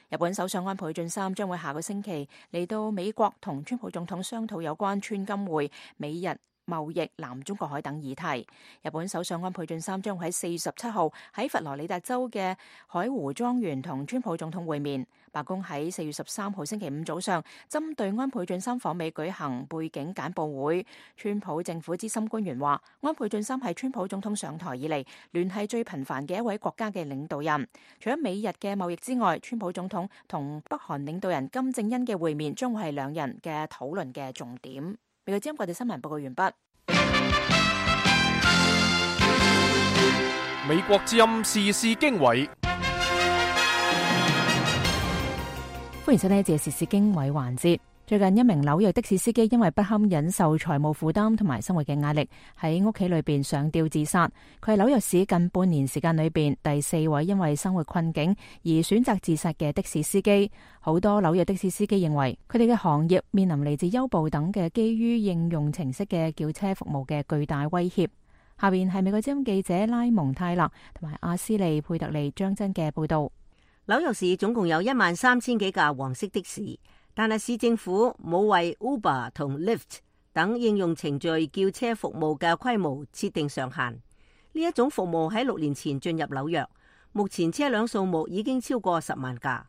日本首相安倍晉三將會下個星期嚟到美國同川普總統商討有關川金會、美日貿易、南中國海等議題。日本首相安倍晉三將會喺4月17號喺佛羅里達州嘅海湖莊園同川普總統會面。白宮喺4月13號星期五早上針對安倍晉三訪美舉行背景簡報會。川普政府資深官員話，安倍晉三係川普總統上台以嚟聯繫最頻繁嘅一位國家嘅領導人。除咗美日嘅貿易之外，川普總統同北韓領導人金正恩嘅會面將會係兩人嘅討論嘅重點。美國之音國際新聞報告完畢。 美國之音時事經緯， 歡迎收聽呢節時事經緯環節。最近一名紐約的士司機因為不堪忍受財務負擔同埋生活嘅壓力，喺屋企裏邊上吊自殺。佢係紐約市近半年時間裏邊第4位因為生活困境而選擇自殺嘅的士司機。好多紐約的士司機認為，佢哋嘅行業面臨嚟自優步等嘅基於應用程式嘅叫車服務嘅巨大威脅。下邊係美國之音記者拉蒙泰勒同埋阿斯利佩特利張真嘅報道。 紐約市總共有13000幾架黃色的士，但係市政府冇為 Uber 同 Lyft 等應用程序叫車服務嘅規模設定上限。呢一種服務喺6年前進入紐約，目前車輛數目已經超過10萬架。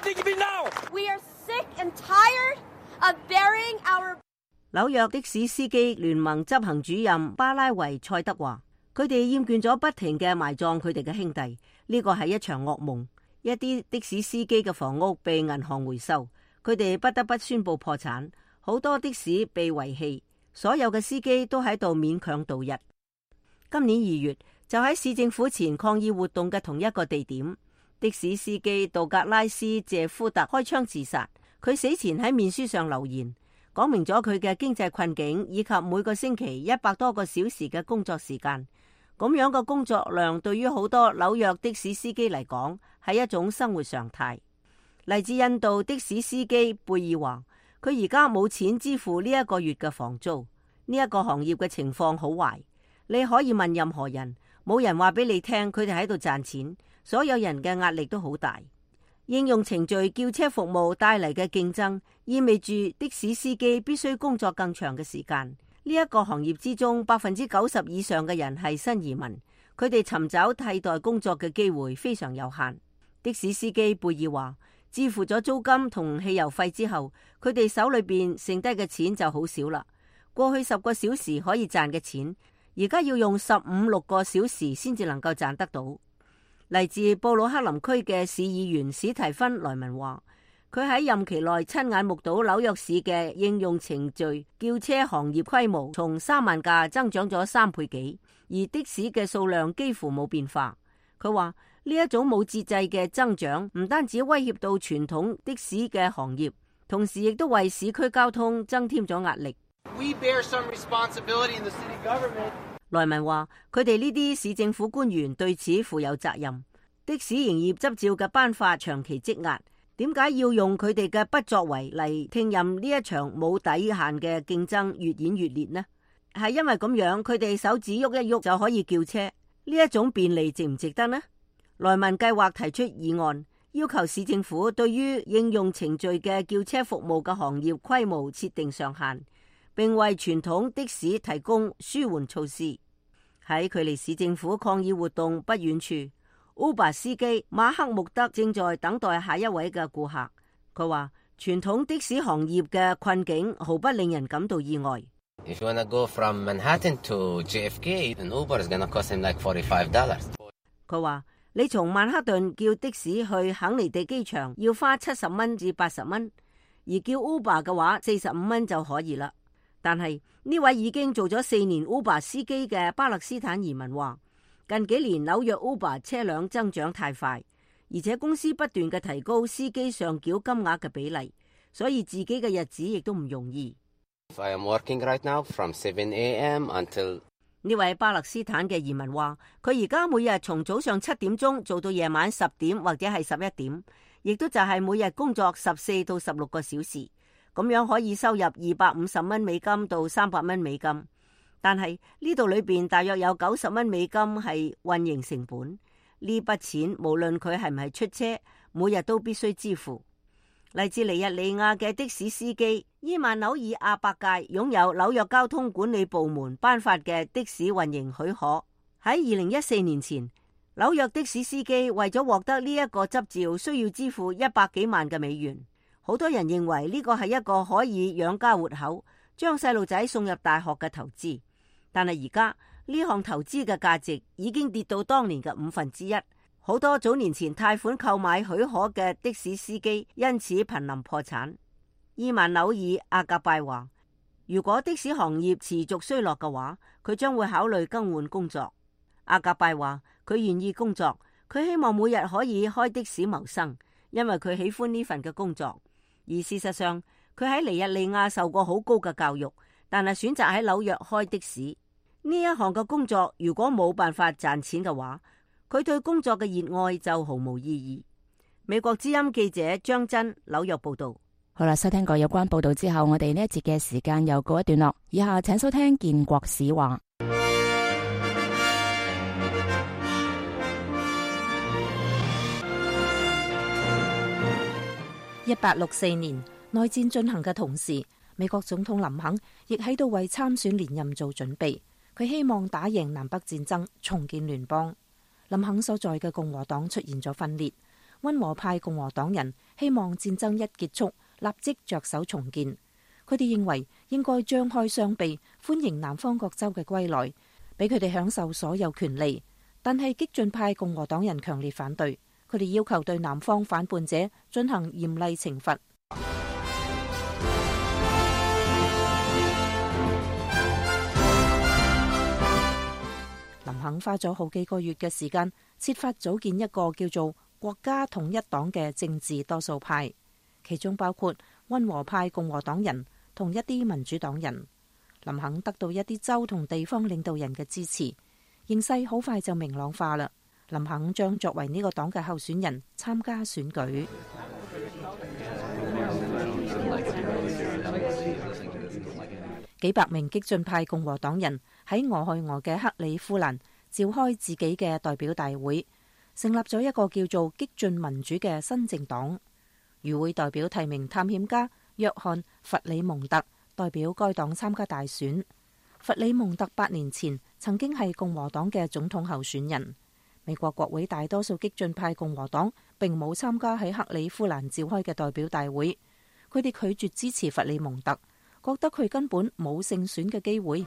We are sick and tired of burying our... 紐約的士司機聯盟執行主任巴拉維塞德話，佢哋厭倦咗不停嘅埋葬佢哋嘅兄弟，呢個係一場噩夢。一啲的士司機嘅房屋被銀行回收，佢哋不得不宣布破產，好多的士被遺棄，所有嘅司機都喺度勉強度日。今年2月，就喺市政府前抗議活動嘅同一個地點，的士司機杜格拉斯謝夫特開槍自殺。佢死前喺面書上留言，講明咗佢嘅經濟困境以及每個星期100多個小時嘅工作時間。咁樣嘅工作量對於好多紐約的士司機嚟講係一種生活常態。嚟自印度的士司機貝爾話，佢而家冇錢支付呢一個月嘅房租。呢一個行業嘅情況好壞，你可以問任何人，冇人話俾你聽佢哋喺度賺錢。所有人嘅壓力都好大。應用程序叫車服務帶嚟嘅競爭，意味住的士司機必須工作更長嘅時間。呢一個行業之中，90%以上嘅人係新移民，佢哋尋找替代工作嘅機會非常有限。的士司機貝爾話，支付咗租金同汽油費之後，佢哋手裏邊剩低嘅錢就好少啦。過去10個小時可以賺嘅錢，而家要用15-16個小時先至能夠賺得到。嚟自布魯克林區嘅市議員史提芬萊文話，佢喺任期內親眼目睹紐約市嘅應用程序叫車行業規模從3萬架增長咗3倍幾，而的士嘅數量幾乎冇變化。佢話呢一種冇節制嘅增長唔單止威脅到傳統的士嘅行業，同時亦都為市區交通增添咗壓力。 We bear some responsibility in the city government. 萊文話，佢哋呢啲市政府官員對此負有責任。的士營業執照嘅頒發長期積壓，點解要用佢哋嘅不作為嚟聽任呢一場冇底限嘅競爭越演越烈呢？係因為咁樣，佢哋手指喐一喐就可以叫車，呢一種便利值唔值得呢？萊文計劃提出議案，要求市政府對於應用程序嘅叫車服務嘅行業規模設定上限，並為傳統的士提供舒緩措施。喺距離市政府抗議活動不遠處，Uber 司機馬克穆德正在等待下一位嘅顧客。佢話傳統的士行業嘅困境毫不令人感到意外。 If you wanna go from Manhattan to JFK, an Uber is gonna cost him like $45. 佢話你從曼克頓叫的士去肯尼地機場要花70蚊至80蚊，而叫 Uber 嘅話45蚊就可以啦。但係呢位已經做咗4年 Uber 司機嘅巴勒斯坦移民話，近幾年紐約 Uber 車輛增長太快，而且公司不斷嘅提高司機上繳金額嘅比例，所以自己嘅日子亦都唔容易。 If I am working right now from 7 a.m. until 呢位巴勒斯坦嘅移民話，佢而家每日從早上7點鐘做到夜晚10點或者係11點，亦都就係每日工作14到16個小時，咁樣可以收入250蚊美金到300蚊美金。但係呢度裏邊大約有90蚊美金係運營成本，呢筆錢無論佢係唔係出車， 每日都必須支付。嚟自尼日利亞嘅的士司機伊曼紐爾阿伯界擁有紐約交通管理部門頒發嘅的士運營許可。喺2014年前，紐約的士司機為咗獲得呢一個執照，需要支付100幾萬嘅美元。好多人認為呢個係一個可以養家活口、將細路仔送入大學嘅投資。但係而家呢項投資嘅價值已經跌到當年嘅1/5。好多早年前貸款購買許可嘅的士司機因此瀕臨破產。伊曼紐爾阿格拜話，如果的士行業持續衰落嘅話，佢將會考慮更換工作。阿格拜話佢願意工作，佢希望每日可以開的士謀生，因為佢喜歡呢份嘅工作。而事實上，佢喺尼日利亞受過好高嘅教育，但係選擇喺紐約開的士呢一項嘅工作。如果冇辦法賺錢嘅話，佢對工作嘅熱愛就毫無意義。美國之音記者張真紐約報道。 好啦，收聽過有關報道之後，我哋呢一節嘅時間又告一段落。以下請收聽建國史話。 1864年內戰進行嘅同時，美國總統林肯亦喺度為參選連任做準備。佢希望打贏南北戰爭，重建聯邦。林肯所在嘅共和黨出現咗分裂，溫和派共和黨人希望戰爭一結束，立即着手重建。佢哋認為應該張開雙臂，歡迎南方各州嘅歸來，俾佢哋享受所有權利。但係激進派共和黨人強烈反對，佢哋要求對南方反叛者進行嚴厲懲罰。林肯花咗好幾個月嘅時間，設法組建一個叫做國家統一黨嘅政治多數派，其中包括溫和派共和黨人同一啲民主黨人。林肯得到一啲州同地方領導人嘅支持，形勢好快就明朗化啦。林肯將作為呢個黨嘅候選人參加選舉。幾百名激進派共和黨人喺俄亥俄嘅克里夫蘭召開自己嘅代表大會，成立咗一個叫做激進民主嘅新政黨。與會代表提名探險家約翰·弗里蒙特代表該黨參加大選。弗里蒙特8年前曾經係共和黨嘅總統候選人。美國國會大多數激進派共和黨並冇參加喺克里夫蘭召開嘅代表大會，佢哋拒絕支持弗里蒙特，覺得佢根本冇勝選嘅機會。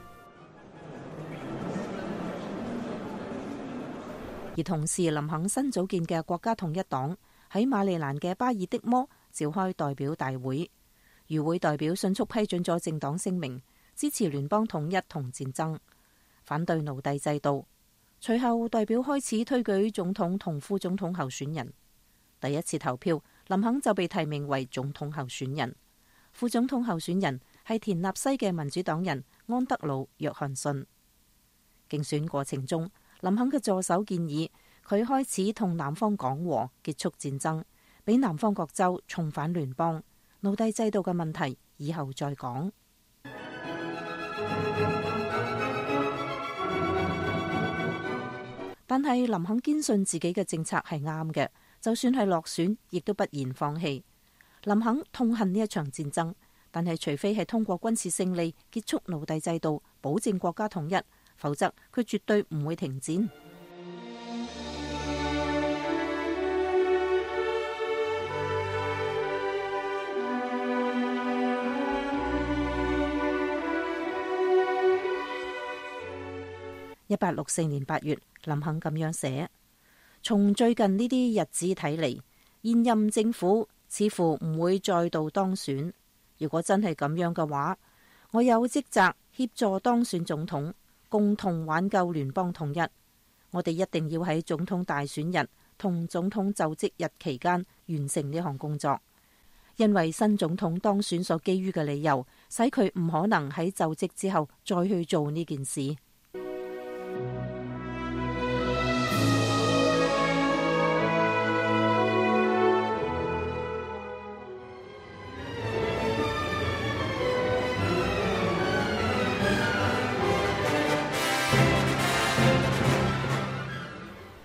而同時，林肯新組建嘅國家統一黨喺馬里蘭嘅巴爾的摩召開代表大會，與會代表迅速批准咗政黨聲明，支持聯邦統一同戰爭，反對奴隸制度。隨後，代表開始推舉總統同副總統候選人。第一次投票，林肯就被提名為總統候選人。副總統候選人係田納西嘅民主黨人安德魯·約翰遜。競選過程中，林肯嘅助手建議佢開始同南方講和，結束戰爭，俾南方各州重返聯邦。奴隸制度嘅問題以後再講。但係林肯堅信自己嘅政策係啱嘅，就算係落選，亦都不言放棄。林肯痛恨呢一場戰爭，但係除非係通過軍事勝利結束奴隸制度，保證國家統一，否則佢絕對唔會停戰。1864年8月，林肯咁樣寫：從最近呢啲日子睇嚟，現任政府似乎唔會再度當選。如果真係咁樣嘅話，我有職責協助當選總統，共同挽救聯邦統一。我哋一定要喺總統大選日同總統就職日期間完成呢項工作，因為新總統當選所基於嘅理由，使佢唔可能喺就職之後再去做呢件事。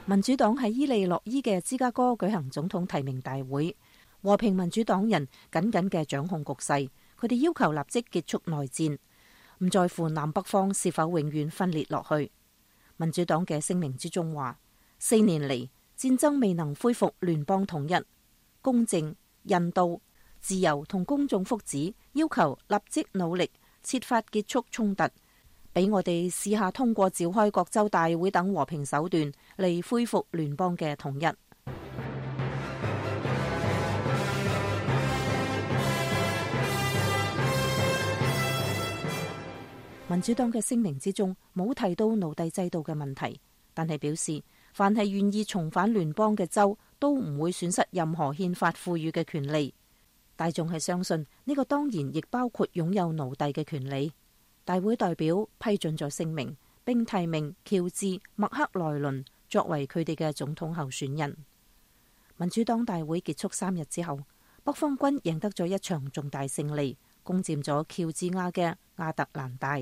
民主黨喺伊利諾伊嘅芝加哥舉行總統提名大會，和平民主黨人緊緊嘅掌控局勢，佢哋要求立即結束內戰，唔在乎南北方是否永遠分裂落去。民主黨嘅聲明之中話，4年嚟戰爭未能恢復聯邦統一，公正、人道、自由同公眾福祉，要求立即努力設法結束衝突，俾我哋試下通過召開各州大會等和平手段嚟恢復聯邦嘅統一。民主黨嘅聲明之中冇提到奴隸制度嘅問題，但係表示凡係願意重返聯邦嘅州都唔會損失任何憲法賦予嘅權利。大眾係相信呢個當然亦包括擁有奴隸嘅權利。大會代表批准咗聲明，並提名喬治·麥克萊倫作為佢哋嘅總統候選人。民主黨大會結束3日之後，北方軍贏得咗一場重大勝利，攻佔咗喬治亞嘅亞特蘭大。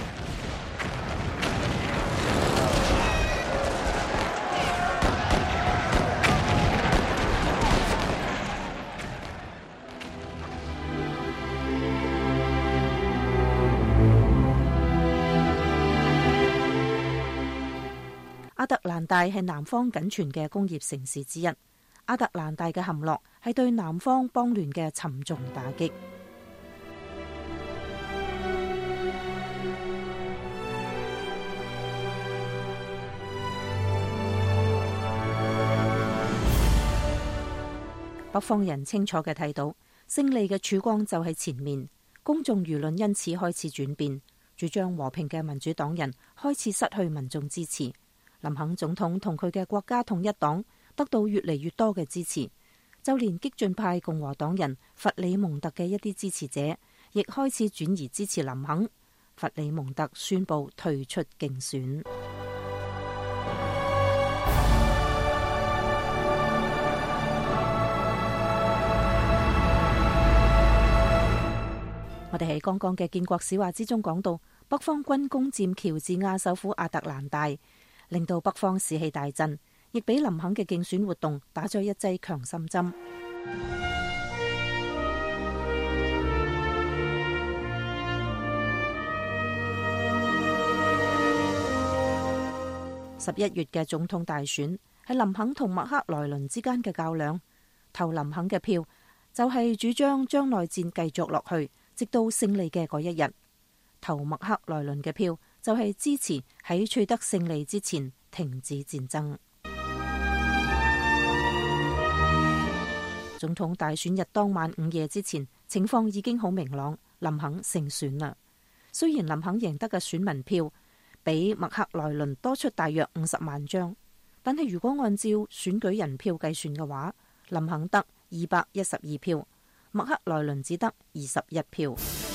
亞特蘭大係南方僅存嘅工業城市之一。亞特蘭大嘅陷落係對南方邦聯嘅沉重打擊。北方人清楚嘅睇到勝利嘅曙光就喺前面，公眾輿論因此開始轉變，主張和平嘅民主黨人開始失去民眾支持。林肯總統同佢嘅國家統一黨得到越嚟越多嘅支持，就連激進派共和黨人弗里蒙特嘅一啲支持者亦開始轉移支持林肯。弗里蒙特宣布退出競選。我哋喺剛剛嘅建國史話之中講到，北方軍攻佔喬治亞首府亞特蘭大，令到北方士氣大振，亦俾林肯嘅競選活動打咗一劑強心針。11月嘅總統大選係林肯同麥克萊倫之間嘅較量，投林肯嘅票就係主張將內戰繼續落去，直到勝利嘅嗰一日；投麥克萊倫嘅票就係支持喺取得勝利之前停止戰爭。總統大選日當晚午夜之前，情況已經好明朗，林肯勝選啦。雖然林肯贏得嘅選民票比麥克萊倫多出大約50萬張，但係如果按照選舉人票計算嘅話，林肯得212票，麥克萊倫只得21票。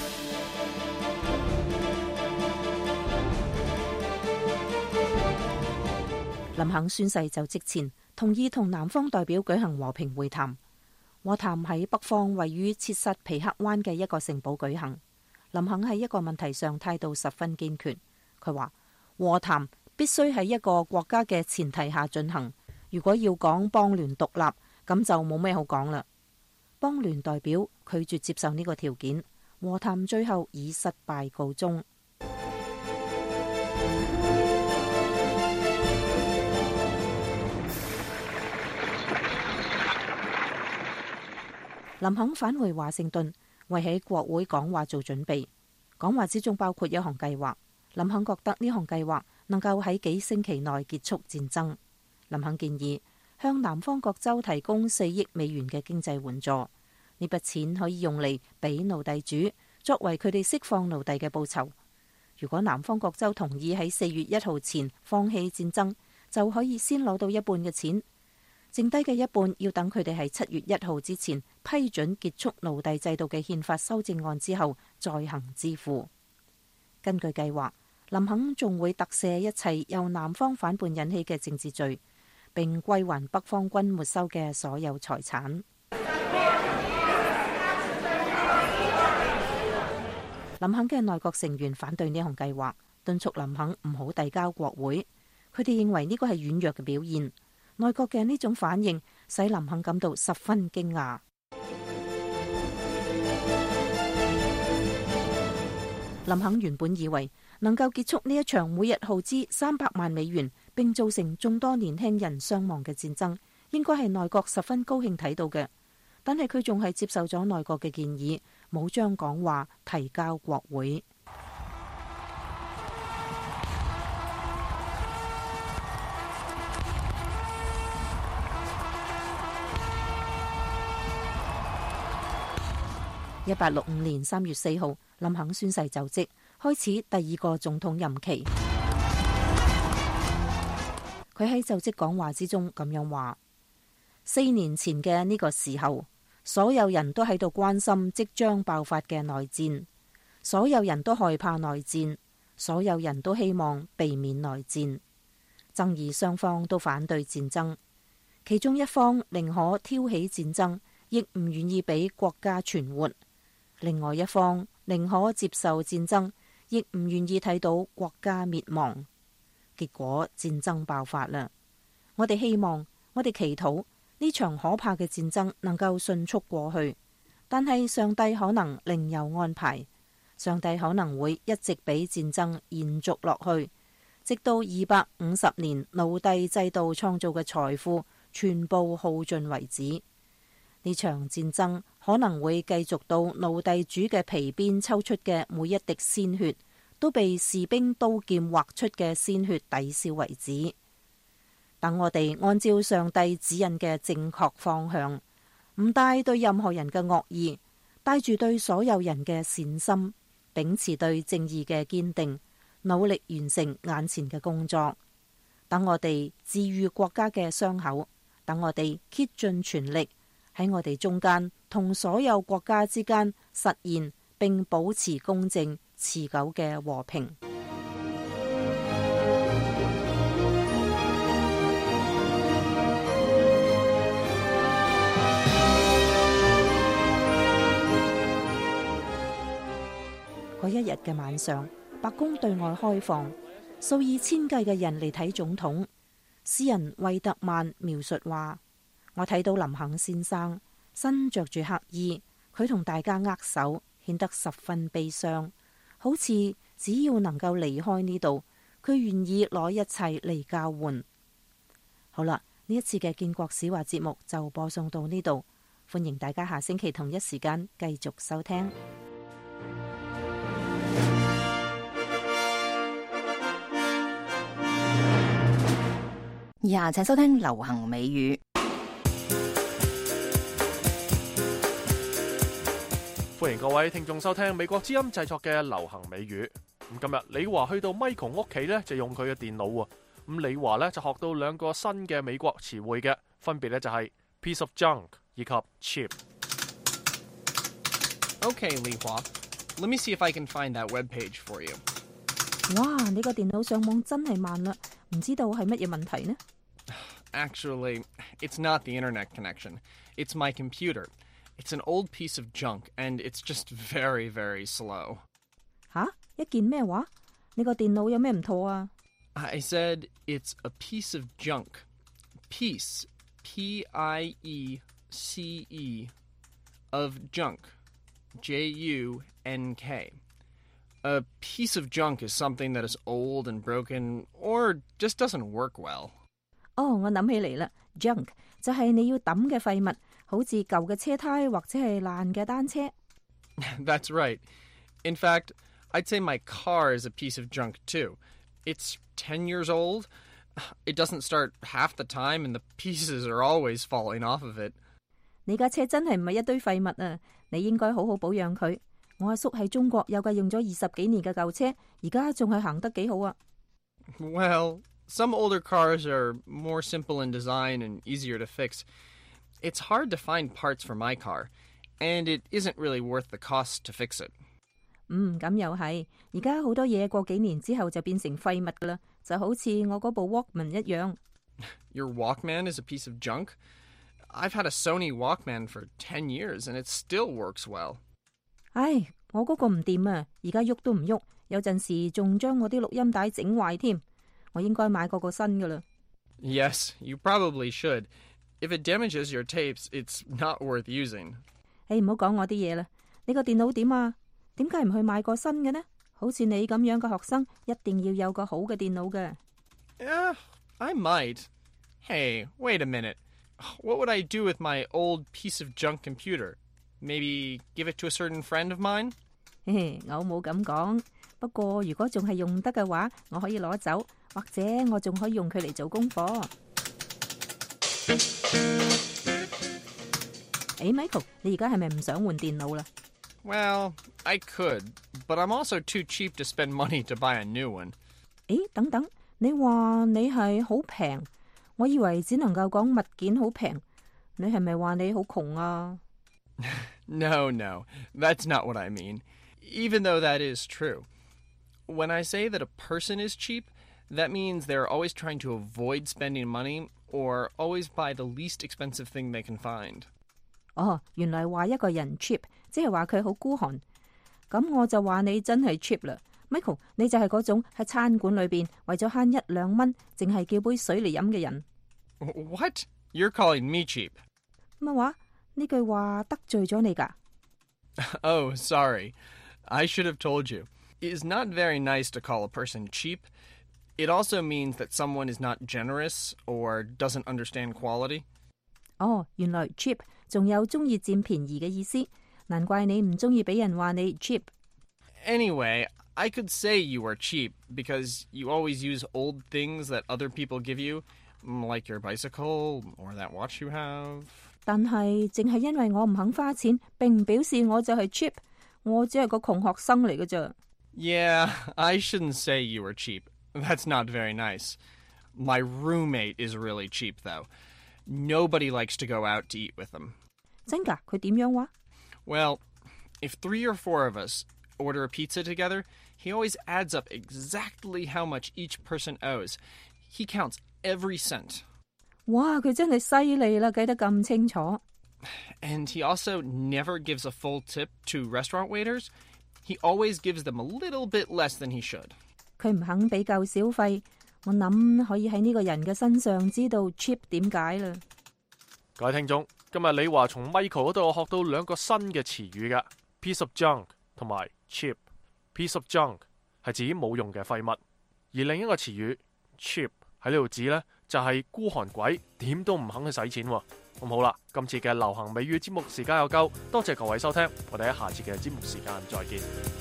林肯宣誓就職前同意同南方代表舉行和平會談，和談喺北方位於切薩皮克灣嘅一個城堡舉行。林肯喺一個問題上態度十分堅決，佢話和談必須喺一個國家嘅前提下進行，如果要講邦聯獨立，咁就冇咩好講啦。邦聯代表拒絕接受呢個條件，和談最後以失敗告終。林肯返回華盛頓，為喺國會講話做準備。講話之中包括一項計劃，林肯覺得呢項計劃能夠喺幾星期內結束戰爭。林肯建議向南方各州提供4億美元嘅經濟援助，呢筆錢可以用嚟俾奴隸主，作為佢哋釋放奴隸嘅報酬。如果南方各州同意喺4月1號前放棄戰爭，就可以先攞到一半嘅錢。剩低嘅一半要等佢哋喺7月1號之前批准結束奴隸制度嘅憲法修正案之後再行支付。根據計劃，林肯仲會特赦一切由南方反叛引起嘅政治罪，並歸還北方軍沒收嘅所有財產。林肯嘅內閣成員反對呢項計劃，敦促林肯唔好遞交國會。 佢哋認為呢個係軟弱嘅表現。內閣嘅呢種反應使林肯感到十分驚訝。林肯原本以為能夠結束呢一場每日耗資300萬美元並造成眾多年輕人傷亡嘅戰爭，應該係內閣十分高興睇到嘅。但係佢仲係接受咗內閣嘅建議，冇將講話提交國會。1865年3月4號，林肯宣誓就職，開始第二個總統任期。佢喺就職講話之中咁樣話：4年前嘅呢個時候，所有人都喺度關心即將爆發嘅內戰，所有人都害怕內戰，所有人都希望避免內戰。爭議雙方都反對戰爭，其中一方寧可挑起戰爭，亦唔願意俾國家存活。另外一方寧可接受戰爭，亦唔願意睇到國家滅亡。結果戰爭爆發啦。我哋希望，我哋祈禱呢場可怕嘅戰爭能夠迅速過去，但係上帝可能另有安排。上帝可能會一直俾戰爭延續落去，直到250年奴隸制度創造嘅財富全部耗盡為止。呢場戰爭可能會繼續到奴隸主嘅皮鞭抽出嘅每一滴鮮血都被士兵刀劍劃出嘅鮮血抵消為止。等我哋按照上帝指引嘅正確方向，唔帶對任何人嘅惡意，帶住對所有人嘅善心，秉持對正義嘅堅定，努力完成眼前嘅工作。等我哋治癒國家嘅傷口，等我哋竭盡全力喺我哋中間同所有國家之間實現並保持公正持久嘅和平。嗰一日嘅晚上，白宮對外開放，數以千計嘅人嚟睇總統。詩人惠特曼描述話：我睇到林肯先生身着住黑衣，佢同大家握手，顯得十分悲傷，好似只要能夠離開呢度，佢願意攞一切嚟交換。好啦，呢一次嘅建國史話節目就播送到呢度，歡迎大家下星期同一時間繼續收聽。 以下請收聽流行美語。 歡迎各位聽眾收聽美國之音製作嘅流行美語。咁今日李華去到 Michael 屋企咧，就用佢嘅電腦喎。咁李華咧就學到兩個新嘅美國詞彙嘅，分別咧就係 piece of junk 以及 cheap。 Okay, 李華，let me see if I can find that web page for you。 哇，你個電腦上網真係慢啦，唔知道係乜嘢問題呢？ Actually, it's not the internet connection. It's my computer. It's an old piece of junk, and it's just very, very slow. 吓？一件咩話？你個電腦有咩唔妥啊？ I said it's a piece of junk. Piece, P-I-E-C-E, of junk, J-U-N-K. A piece of junk is something that is old and broken, or just doesn't work well. 哦，我諗起嚟啦 ，junk 就係你要抌嘅廢物，好似舊嘅車胎或者係爛嘅單車。 That's right. In fact, I'd say my car is a piece of junk too. It's 10 years old. It doesn't start half the time, and the pieces are always falling off of it. 你架車真係唔係一堆廢物啊！你應該好好保養佢。我阿叔喺中國有架用咗20幾年嘅舊車，而家仲係行得幾好啊。 Well, some older cars are more simple in design and easier to fix. It's hard to find parts for my car, and it isn't really worth the cost to fix it. 咁又係。而家好多嘢過幾年之後就變成廢物噶啦，就好似我嗰部 Walkman 一樣。 Your Walkman is a piece of junk? I've had a Sony Walkman for 10 years, and it still works well. 唉，我嗰個唔掂啊，而家喐都唔喐，有陣時仲將我啲錄音帶整壞添。 我應該買過個新㗎啦。 Yes, you probably should. If it damages your tapes, it's not worth using. 唔好講我啲嘢啦。你個電腦點啊？點解唔去買個新嘅呢？好似你咁樣嘅學生，一定要有個好嘅電腦嘅。 I might. Hey, wait a minute. What would I do with my old piece of junk computer? Maybe give it to a certain friend of mine? 我冇咁講。不過如果仲係用得嘅話，我可以攞走，或者我仲可以用佢嚟做功課。Michael， 你而家係咪唔想換電腦啦？ Well, I could, but I'm also too cheap to spend money to buy a new one. 等等，你話你係好平，我以為只能夠講物件好平，你係咪話你好窮啊？ No, that's not what I mean, even though that is true. When I say that a person is cheap, that means they're always trying to avoid spending money or always buy the least expensive thing they can find. 原來話一個人 cheap， 即係話佢好孤寒。咁我就話你真係 cheap 啦。Michael， 你就係嗰種喺餐館裏邊為咗慳1-2蚊，淨係叫杯水嚟飲嘅人。 What? You're calling me cheap? 乜話？呢句話得罪咗你㗎？ Oh, sorry. I should have told you. It is not very nice to call a person cheap. It also means that someone is not generous or doesn't understand quality. 原來 cheap 仲有中意佔便宜嘅意思，難怪你唔中意俾人話你 cheap。 Anyway, I could say you are cheap because you always use old things that other people give you, like your bicycle or that watch you have. 但係淨係因為我唔肯花錢，並唔表示我就係 cheap。我只係個窮學生嚟嘅咋。 Yeah, I shouldn't say you were cheap. That's not very nice. My roommate is really cheap, though. Nobody likes to go out to eat with him. 真㗎？佢點樣話？ Well, if 3 or 4 of us order a pizza together, he always adds up exactly how much each person owes. He counts every cent. 哇，佢真係犀利啦，計得咁清楚。 And he also never gives a full tip to restaurant waiters. He always gives them a little bit less than he should. 佢唔肯俾夠小費，我諗可以喺呢個人嘅身上知道 cheap 點解啦。 各位聽眾，今日李華從 Michael 嗰度學到2個新嘅詞語嘅 piece of junk 同埋 cheap。piece of junk 係指冇用嘅廢物，而另一個詞語 cheap 喺呢度指呢，就係孤寒鬼，點都唔肯去使錢喎。咁好啦，今次嘅流行美語節目時間又夠，多謝各位收聽，我哋喺下次嘅節目時間再見。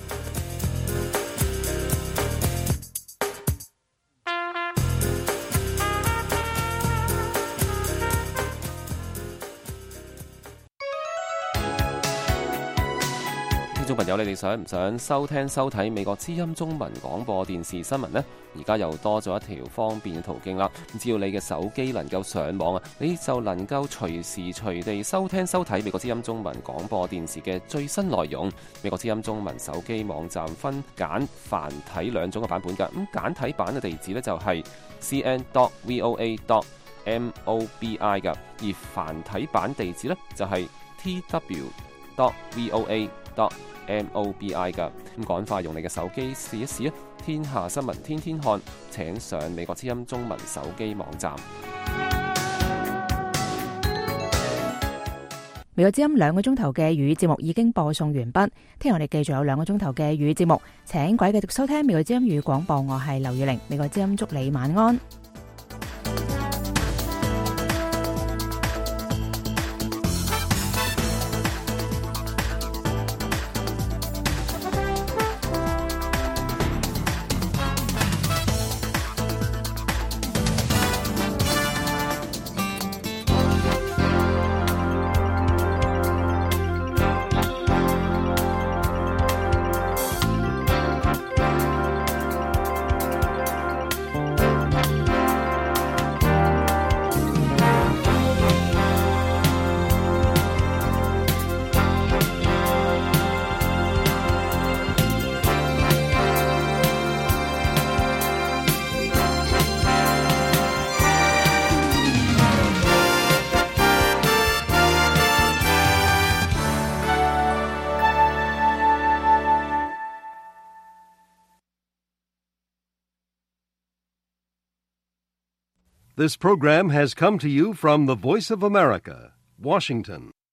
聽眾朋友，你哋想唔想收聽收睇美國之音中文廣播電視新聞呢？而家又多咗一條方便嘅途徑啦！只要你嘅手機能夠上網啊，你就能夠隨時隨地收聽收睇美國之音中文廣播電視嘅最新內容。美國之音中文手機網站分簡繁體2種嘅版本㗎。咁簡體版嘅地址呢，就係 cn.voa.mobi 㗎，而繁體版地址呢，就係 tw.voa.mobi 㗎。咁趕快用你嘅手機試一試啊！天下新聞天天看，請上美國之音中文手機網站。 美國之音2個鐘頭嘅粵語節目已經播送完畢，聽日我哋繼續有2個鐘頭嘅粵語節目，請各位繼續收聽美國之音粵語廣播，我係劉宇玲，美國之音祝你晚安。 This program has come to you from the Voice of America, Washington.